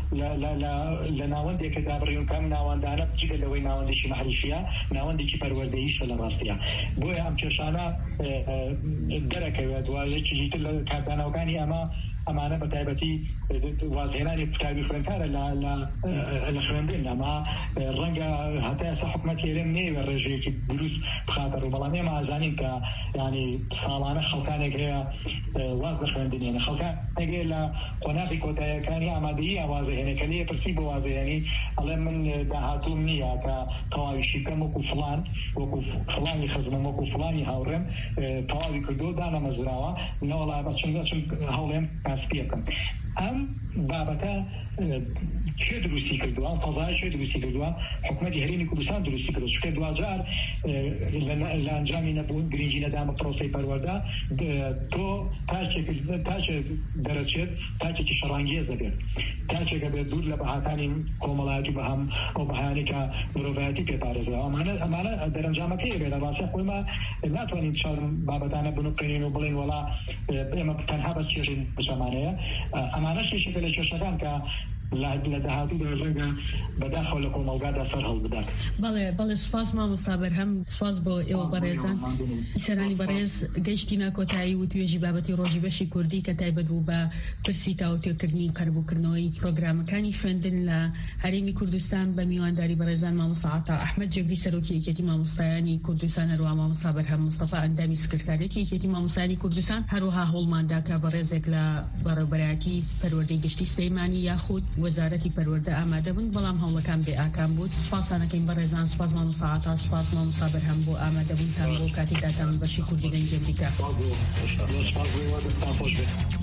لە ناوەندێکە دابڕیون کەم ناوەندانە بجگە لەوەی ناوەندێکی مەحریفیە ناوەندێکی پەروەردەییشە لە ڕاستیە بۆیە ئەم کێشانە دەرەکەوێت و یەکێکی تر لە کاردانەوەکانی ئەمە ئەمانە بە تایبەتی وازهێنانی قوتابی خوێندکارە لە خوێندن ئەمە ڕەنگە هەتا ئێستا حکومەت هێرێن نەیوێ ڕێژەیەکی دروست بخاتەڕ و بەڵام ئێمە ئازانین کە ینی ساڵانە خەڵکانێک هەیە واز دەخوێندنێنە خەڵکانێک هەیە لە قۆناغی کۆتاییەکانی ئامادەیی ئاوازەهێنەکە لێ پرسی بۆ وازهێنی ئەڵێ من داهاتووم نییە کە تەواویشی بکەم وەکو فڵان وەکو فڵانی خزمم وەکو فڵانی هاوڕێم تەواوی کردو دانەمەزراوە نەوەڵا بەچم هەوڵێم کاسپی بکەم ام بابەتە چه دروستی کردووە فەزای چه دروستی کردووە حکوومەتی هەرێمی کوردستان دروستی کردو چکە دوجار لە ئەنجامی نەبوون گرنگی نەدامە پرۆسەی پەروەردە تۆ تاچێک دەرەچێت تاچێکی شەڕانگێز دەبێت تاچێکە بێت دوور لە بەهاکانی کۆمەڵایەتی بە هەم ئەو بەهانەی کە مرۆڤایەتی پێپارێزەوە ئەمانە ئەمانە دەرەنجامەکەی بێت لە ڕاستی خۆیمە ناتوانین چاڵم بابەتانە بنووقێنین و بڵێن وەڵا ئێمە تەنها بەس کێشین بچەمانەیە ئەمانە شتێکێکە لە کێشەکان کە لە داهاتوو ڕێگە بەداخەوە لە کۆمەلگادا سەر هەڵبدات. بەڵێ بەڵێ سوپاس مامۆستا بەرهەم سوپاس بۆ ئێوە بەڕێزان سەرانی بەڕێز گەیشتینە کۆتایی و توێژی بابەتی ڕۆژی بەشی کوردی کە تایبەت بوو بە پرسی تاوتێکردنی قەربووکردنەوەی پرۆگرامەکانی خوێندن لە هەرێمی کوردستان بە میوانداری بەڕێزان مامۆستا عەتا ئەحمەد جەبری سەرۆکی یەکێتی مامۆستایانی کوردستان هەروەها مامۆستا بەرهەم مستەفا ئەندامی سکرتارەتی یەکێتی مامۆستایانی کوردستان هەروەها هەوڵماندا کە بەڕێزێک لە بەڕێوەبەرایەتی پەروەردەی گشتی سلەیمانی یاخود وەزارەتی پەروەردە ئامادە بوون بەڵام هەوڵەکان بێ ئاکام بوو. سوپاسانەکەین بەڕێزان سوپاس مامۆستا عەتا سوپاس مامۆستا بەرهەم بۆ ئامادەبوونتان بۆ کاتێکداتان بەشی کوردی دەنجێم دیکە.